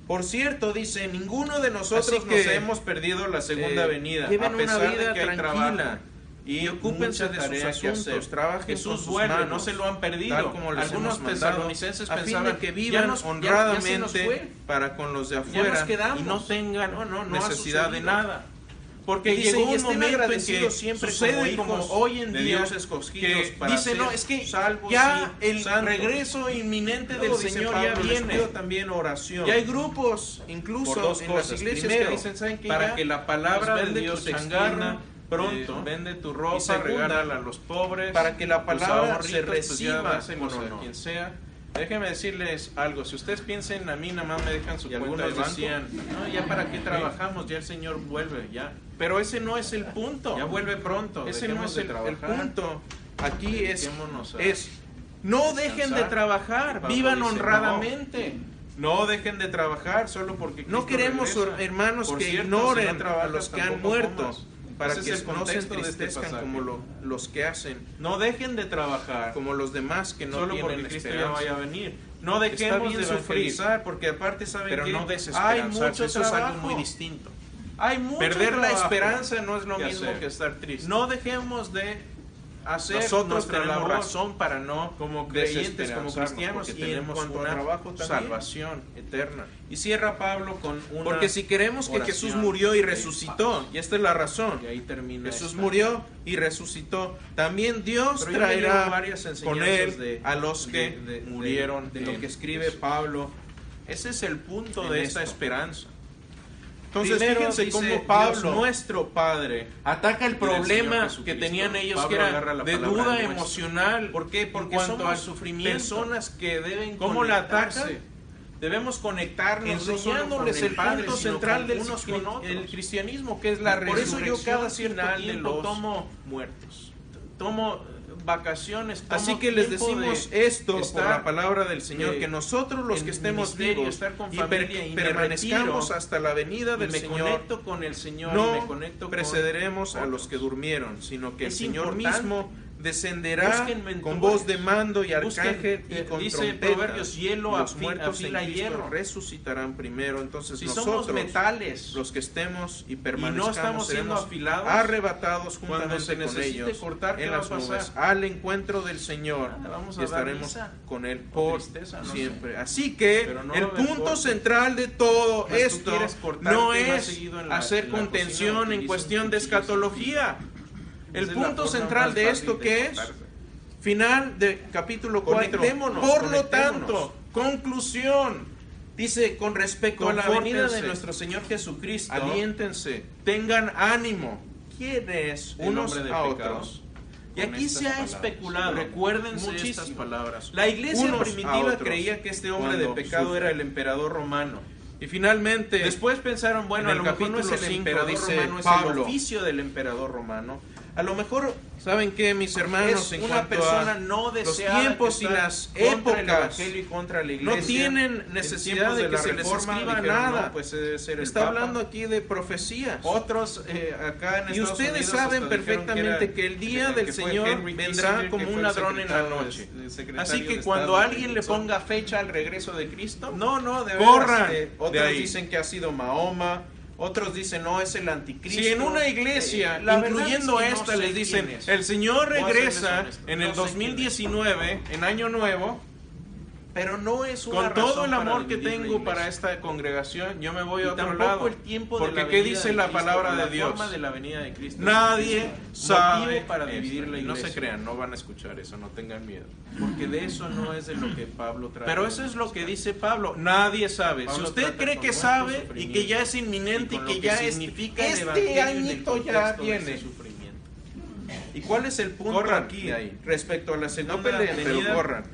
Por cierto, dice, ninguno de nosotros Así que, nos hemos perdido la segunda eh, venida, lleven a pesar una vida de que hay tranquila trabajo, y ocúpense de sus asuntos, trabajen Jesús con sus vuelve, manos, no se lo han perdido. tal como les Algunos hemos mandado, tesalonicenses a fin pensaban de que ya vivan nos- ya- ya se nos honradamente fue. para con los de Ya afuera nos quedamos. y no tengan No, no, no ha necesidad de sucedido. nada. Porque Y dice, llegó y un estén momento en que agradecidos siempre sucede como como hijos hoy en de día Dios escogidos que para dice, ser no, es que salvos ya y el santos. regreso inminente Luego del dice Señor Pablo, ya les viene. pido también oración. Y hay grupos, incluso por dos en cosas. las iglesias Primero, que dicen, ¿saben qué? para Ya que la palabra nos de vende Dios tu se changarro extienda pronto, eh, vende tu y ropa, segunda, regálala a los pobres, para que la tus palabra ahorritos, se pues, ya reciba dáselos con a honor. quien sea. Déjenme decirles algo, si ustedes piensen a mí, nada más me dejan su Y cuenta algunos de banco. decían, no, ya para qué trabajamos, ya el Señor vuelve, ya. Pero ese no es el punto. Ya vuelve pronto, Ese no dejemos es de el, el trabajar. punto. Aquí es, Dediquémonos a es no dejen de descansar. trabajar, Pablo vivan dice, honradamente. No dejen de trabajar solo porque no Cristo queremos, regresa. hermanos, Por que cierto, ignoren si no trabajas, a los que han tampoco muerto, comas. para Ese que es el no se contexto de este entristezcan pasaje. como lo- los que hacen, No dejen de trabajar como los demás que no solo tienen porque Cristo ya esperanza. vaya a venir. No Está dejemos bien de sufrir, evangelizar, porque aparte saben pero que no hay desesperanzarse. mucho Eso es algo trabajo. muy distinto. Hay mucho Perder la trabajo esperanza no es lo que mismo hacer. que estar triste. No dejemos de hacer Nosotros nuestra tenemos labor razón para no, como creyentes, como desesperanzarnos, cristianos, porque y en tenemos cuanto a una trabajo también. salvación eterna. Y cierra Pablo con una Porque si queremos que oración Jesús murió y de resucitó, paz. y esta es la razón, Y ahí termina Jesús esta. murió y resucitó, también Dios Pero yo me llevo traerá varias con enseñanzas él de- a los que de- de- murieron, de- de, de lo que escribe Jesús. Pablo. Ese es el punto en de esto. esta esperanza. Entonces Primero fíjense dice, cómo Pablo, Dios nuestro Padre, Ataca el y del Señor problema Jesucristo. que tenían ellos, Pablo que era agarra la de palabra duda nuestro. emocional. ¿Por qué? Porque en cuanto somos al sufrimiento. personas que deben ¿Cómo la conectarse. atacan? Debemos conectarnos Enseñándoles el Padre, punto sino central con del unos cri- con otros. el cristianismo, que es la Por eso yo resurrección cada cierto final de tiempo los tomo muertos. tomo vacaciones, tomo Así que les tiempo decimos de esto por estar la palabra del Señor, de- que nosotros los en que estemos ministerio, vivos estar con y familia, per- y me permanezcamos retiro, hasta la venida y del me Señor, conecto con el Señor y no me conecto precederemos con a los otros. que durmieron, sino que Es el Señor importante. mismo descenderá Busquen mentores. con voz de mando y Busquen, arcángel eh, y con dice trompeta, Proverbios, hielo y los afi- muertos afila en Cristo hierro. resucitarán primero. Entonces Si somos nosotros, metales, los que estemos y y permanezcamos, no estamos siendo seremos afilados, arrebatados cuando juntamente se con necesite ellos cortar, ¿qué en va a las nubes pasar? al encuentro del Señor, Ah, vamos a y dar estaremos risa con Él o por tristeza, no sé. siempre. Así que Pero no el me punto importa. central de todo Mas tú esto quieres cortarte no más es seguido en la- hacer en la contención cocina, en utilizan cuestión de cuchillos escatología. El Esa es la punto forma central más de fácil esto de que es cortarse. final de capítulo cuatro. Conectémonos, Por lo conectémonos. tanto, conclusión, dice con respecto a la venida de Confórtense. nuestro Señor Jesucristo, Aliéntense. tengan ánimo. ¿Quién es? El Unos hombre de a pecado. otros. Y Con aquí estas se ha palabras. especulado. Recuérdense muchísimo. estas palabras. La iglesia Unos a primitiva otros, creía que este hombre de cuando pecado sufren. era el emperador romano. Y finalmente, Después pensaron, bueno, en a el lo mejor no es capítulo el cinco emperador dice romano, es Pablo, el oficio del emperador romano. A lo mejor ¿saben qué, mis hermanos? es En una cuanto persona a no los deseada tiempos que y está las contra el épocas evangelio y contra la no iglesia, tienen en necesidad tiempos de que la se les Reforma, escriba dijeron, nada. no, pues debe ser el Está Papa. hablando aquí de profecías. Otros eh, acá en Y Estados ustedes Unidos saben hasta dijeron perfectamente era- que el día que- del que fue Señor Henry vendrá Kissinger, como que un fue el ladrón en la secretario de- noche. de secretario Así de que Estado cuando de alguien le Nixon. ponga fecha al regreso de Cristo, No, no, de corran. veras, eh, Otros de ahí. dicen que ha sido Mahoma, otros dicen no, es el anticristo. Si en una iglesia, Eh, la incluyendo verdad es que no esta, sé les dicen, quién es. el Señor Voy a serles regresa honesto, en no el sé dos mil diecinueve, en Año Nuevo, pero no es una con todo razón el para amor que dividir la tengo para iglesia. esta congregación, yo me voy Y a otro tampoco lado. el tiempo de Porque la ¿qué venida dice de la Cristo, palabra la de Dios? forma de la venida de Cristo. Nadie sabe Motivo para esto. dividir la Y no iglesia. se crean, no van a escuchar eso, no tengan miedo. Porque de eso no es de lo que Pablo trata. Pero eso es lo que dice Pablo, nadie sabe. Pablo Si usted trata cree con que nuestro sabe y sufrimiento que ya es inminente y y con que lo ya que es significa el este evangelio en el añito ya contexto de viene. ese sufrimiento. ¿Y cuál es el punto Corran aquí de ahí. respecto a la segunda No peleen, venida? pero corran.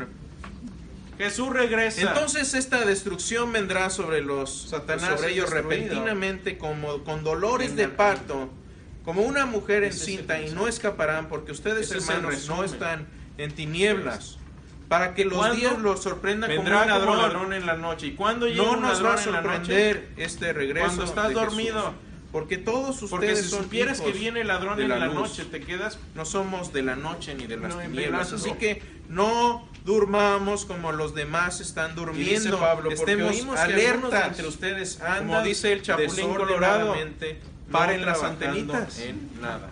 Jesús regresa. Entonces esta destrucción vendrá sobre los Satanás sobre es ellos destruido. repentinamente como con dolores de Vengan. parto, como una mujer Ese es el encinta y mensaje. no escaparán porque ustedes Ese es el hermanos no resumen. están en tinieblas para que los ¿Cuándo días los sorprendan como vendrá un ladrón, ladrón. ladrón en la noche. ¿Y cuándo llega No un nos va a ladrón en la noche? sorprender este regreso Cuando estás de dormido. Jesús. Porque todos ustedes Porque si son supieras hijos que viene el ladrón de en la la luz. noche, te quedas... No somos de la noche ni de las No, en tinieblas, verdad, así no. que no durmamos como los demás están Y dice durmiendo. Pablo, porque estemos oímos que algunos de alertas. entre ustedes andan Como dice el Chapulín Colorado, desordenadamente, paren no las trabajando antenitas. en nada.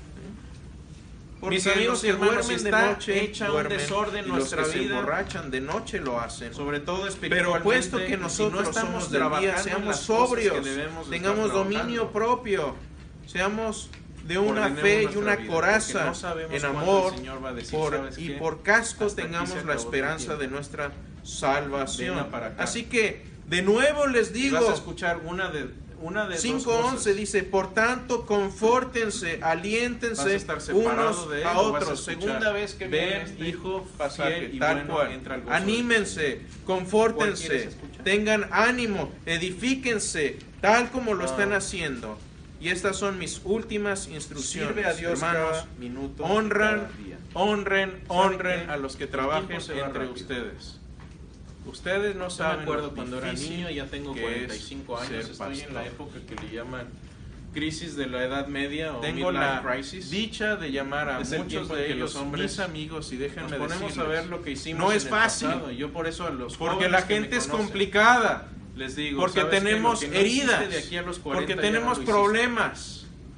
Porque Mis amigos los y que hermanos, duermen de está noche hecha un duermen, desorden y los nuestra que se vida. emborrachan de noche lo hacen. Sobre todo Pero espiritualmente. puesto que y si nosotros no estamos somos del día, trabajando en seamos las cosas sobrios, que debemos de tengamos estar dominio trabajando. propio, seamos de una Ordenemos fe y nuestra una vida, coraza porque no sabemos en cuándo amor, el Señor va a decir, por- ¿sabes y qué? por casco Hasta aquí tengamos se la acabó tu esperanza tiempo. de nuestra salvación. Ven para acá. Así que, de nuevo les Y digo, vas a escuchar una de una de dos cinco cosas. once dice, por tanto, confórtense, Vas a aliéntense estar separado unos de él, a o vas a otros. escuchar, Segunda vez que ven, viene este hijo, pasaje, fiel y tal bueno, cual. entra al gozo de Anímense, ¿Cuál confórtense, quieres escuchar? tengan ánimo, edifíquense, tal como lo Ah. están haciendo. Y estas son mis últimas instrucciones. Sirve a Dios hermanos, cada minuto, honran, cada día. honren, ¿Saben honren qué? a los que El trabajen tiempo se va entre rápido. ustedes. Ustedes no Yo saben me acuerdo lo cuando era difícil niño, ya tengo que cuarenta y es cinco años, ser estoy en la pastor. época que le llaman crisis de la edad media o Tengo midlife la crisis. dicha de llamar a Es el muchos tiempo de en que ellos los hombres mis amigos y déjenme Nos ponemos decirles, a ver lo que hicimos no en es el fácil, pasado, y yo por eso a los porque jóvenes la que me gente es conocen, complicada, les digo, porque ¿sabes qué? tenemos Lo que no hiciste heridas, de aquí a los cuarenta porque ya tenemos no lo hiciste. problemas.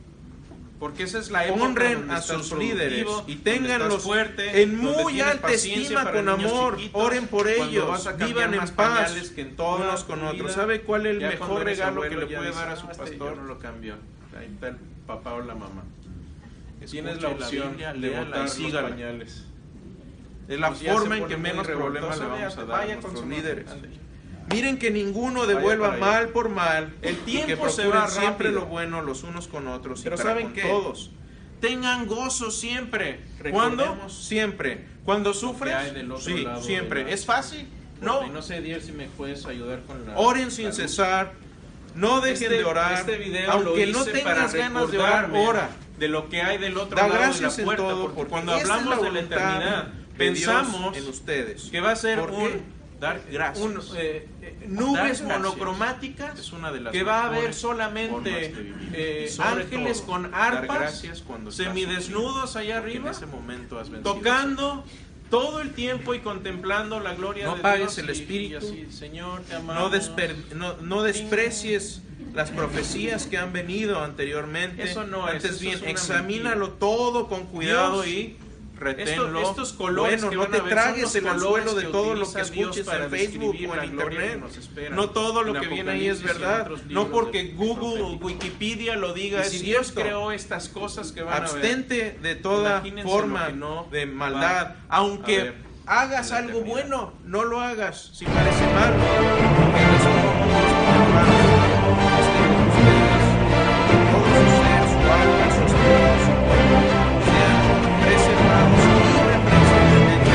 Porque esa es la época Honren donde a estás sus productivo, líderes y donde ténganlos estás fuerte, en donde muy tienes alta paciencia estima, para con niños amor. chiquitos, Oren por cuando ellos, vas a cambiar vivan en más paz pañales que en toda unos con tu otros. vida. ¿Sabe cuál es el Ya cuando mejor eres regalo abuelo, que le ya puede dices, dar a "No, su este pastor? ya no lo cambió. Ahí está el papá o la mamá. Tienes Escuche la opción Biblia, de léala y botar los sígala. pañales. Es la Pues ya forma se en que pone menos muy problemas le revoltoso, vamos a vaya, dar a vaya con nuestros su líderes. madre, ande. Miren que ninguno Vaya devuelva para allá. mal por mal. El y que tiempo se procuren va siempre rápido. lo bueno los unos con otros. Pero y para ¿saben con qué? todos. Tengan gozo siempre. ¿Cuándo? Recordemos Siempre. Cuando sufres, hay del otro sí, lado siempre. de la- ¿Es fácil? No. No. No sé, Dios, si me puedes ayudar con la... Oren sin la luz. cesar. No dejen Este- de orar. este video Aunque lo no hice tengas para ganas de orar, recordarme ora. de lo que hay del otro Da lado gracias de en la puerta, todo, porque porque cuando esta es hablamos la de la voluntad eternidad, de Dios pensamos en ustedes. que va a ser ¿Por un qué? Dar gracias. un, eh, eh, Dar nubes gracias. monocromáticas, Es una de las que va a haber mejores solamente formas de vivir. eh, Y sobre ángeles todo, con dar arpas, gracias cuando estás semidesnudos allá Porque arriba, en ese momento has vencido. tocando todo el tiempo y contemplando la gloria No de apagues Dios. el y- espíritu. y así, Señor, te No, amamos. desper- no, no desprecies las profecías que han venido anteriormente. Eso no es, Antes eso bien, es una examínalo todo con cuidado Dios, y reténlo. Estos, estos colores bueno, que no van te a ver son tragues los el colores anzuelo de que todo lo utiliza que Dios escuches para en Facebook describir o en la gloria que Internet. nos espera. No todo lo En que viene ahí es Apocalipsis y en verdad. otros No libros porque de- Google o proféticos. Wikipedia lo diga Y es si Dios cierto. creó estas cosas que van a ver, Abstente de toda imagínense forma lo que no de maldad. va Aunque a ver hagas en la algo eternidad. bueno, no lo hagas si parece malo. Porque les propongo, hermanos, estén con ustedes, que todo su ser, su alma, su espíritu, su cuerpo sean preservados irreprensibles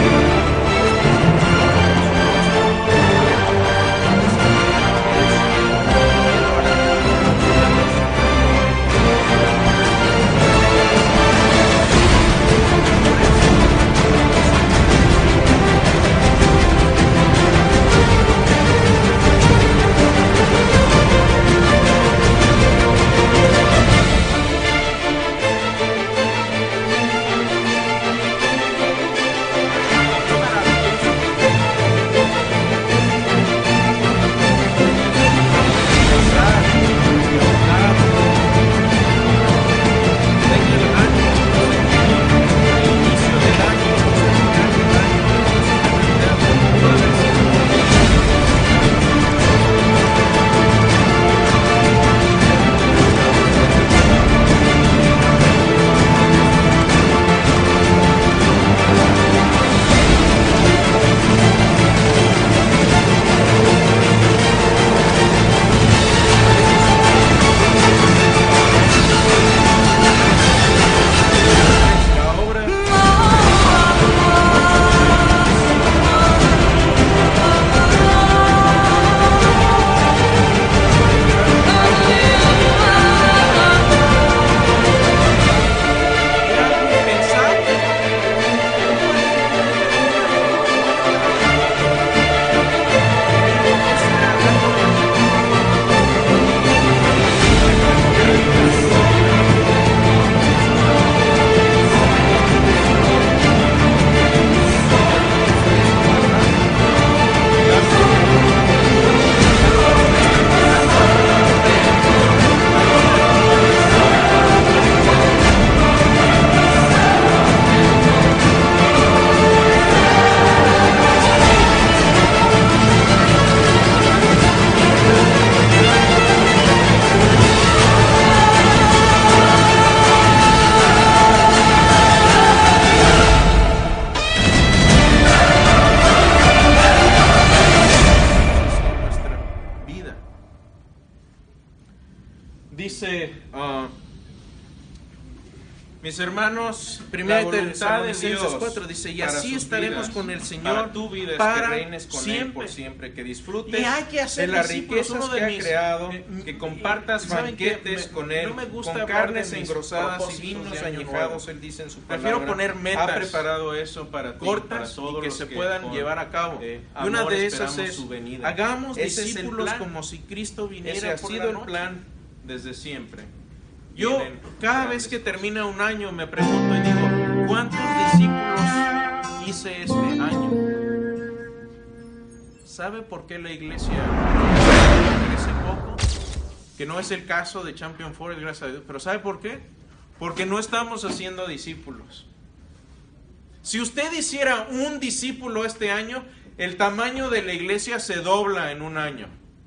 Mis hermanos, primera La de voluntad de Tesalonicenses Dios cuatro dice, y para así sus estaremos vidas, con el Señor para tu vida es para que reines con siempre. Él por siempre, que disfrutes Y hay que hacer de las discípulos. riquezas Uno de que mis- ha creado, eh, que compartas ¿saben qué? banquetes Me- con Él, no me gusta con hablar carnes de mis engrosadas y propósitos vinos de año añejados, nuevo. Él dice en su Prefiero palabra. poner metas Ha preparado eso para ti, para cortas y todos que los se que puedan con, llevar a cabo. eh, y una amor de esas esperamos es, su venida. hagamos Ese es el discípulos plan. como si Cristo viniera Ese ha por sido la el noche. plan desde siempre. Yo Vienen cada grandes vez que cosas. termina un año me pregunto y digo, ¿cuántos discípulos hice este año? ¿Sabe por qué la iglesia crece poco? Que no es el caso de Champion Forest, gracias a Dios. Pero ¿sabe por qué? Porque no estamos haciendo discípulos. Si usted hiciera un discípulo este año, el tamaño de la iglesia se dobla en un año.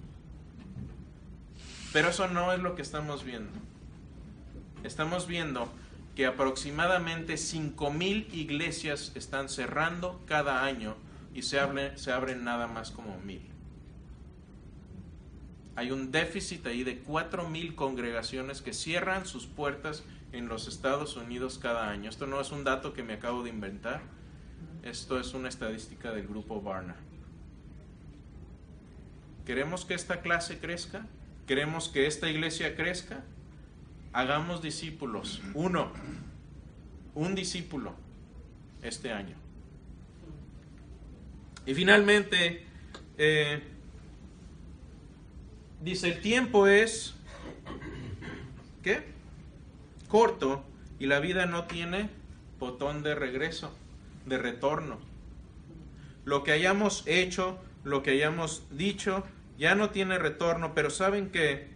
Pero eso no es lo que estamos viendo. Estamos viendo que aproximadamente cinco mil iglesias están cerrando cada año y se, hable, se abren nada más como mil. Hay un déficit ahí de cuatro mil congregaciones que cierran sus puertas en los Estados Unidos cada año. Esto no es un dato que me acabo de inventar. Esto es una estadística del grupo Barna. ¿Queremos que esta clase crezca? ¿Queremos que esta iglesia crezca? Hagamos discípulos. Uno, un discípulo este año. Y finalmente, eh, dice, el tiempo es, ¿qué? Corto, y la vida no tiene botón de regreso, de retorno. Lo que hayamos hecho, lo que hayamos dicho, ya no tiene retorno, pero ¿saben qué?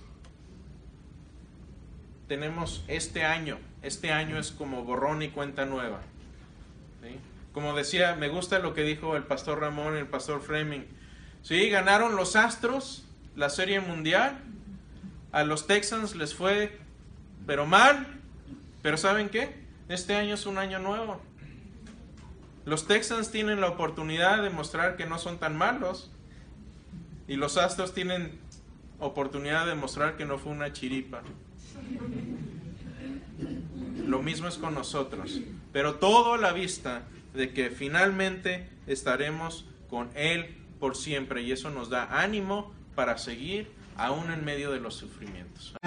Tenemos este año, este año es como borrón y cuenta nueva. ¿Sí? Como decía, me gusta lo que dijo el pastor Ramón y el pastor Fleming. Sí, ganaron los Astros la Serie Mundial, a los Texans les fue, pero mal, pero ¿saben qué? Este año es un año nuevo. Los Texans tienen la oportunidad de mostrar que no son tan malos, y los Astros tienen oportunidad de mostrar que no fue una chiripa. Lo mismo es con nosotros, pero todo a la vista de que finalmente estaremos con Él por siempre, y eso nos da ánimo para seguir aún en medio de los sufrimientos.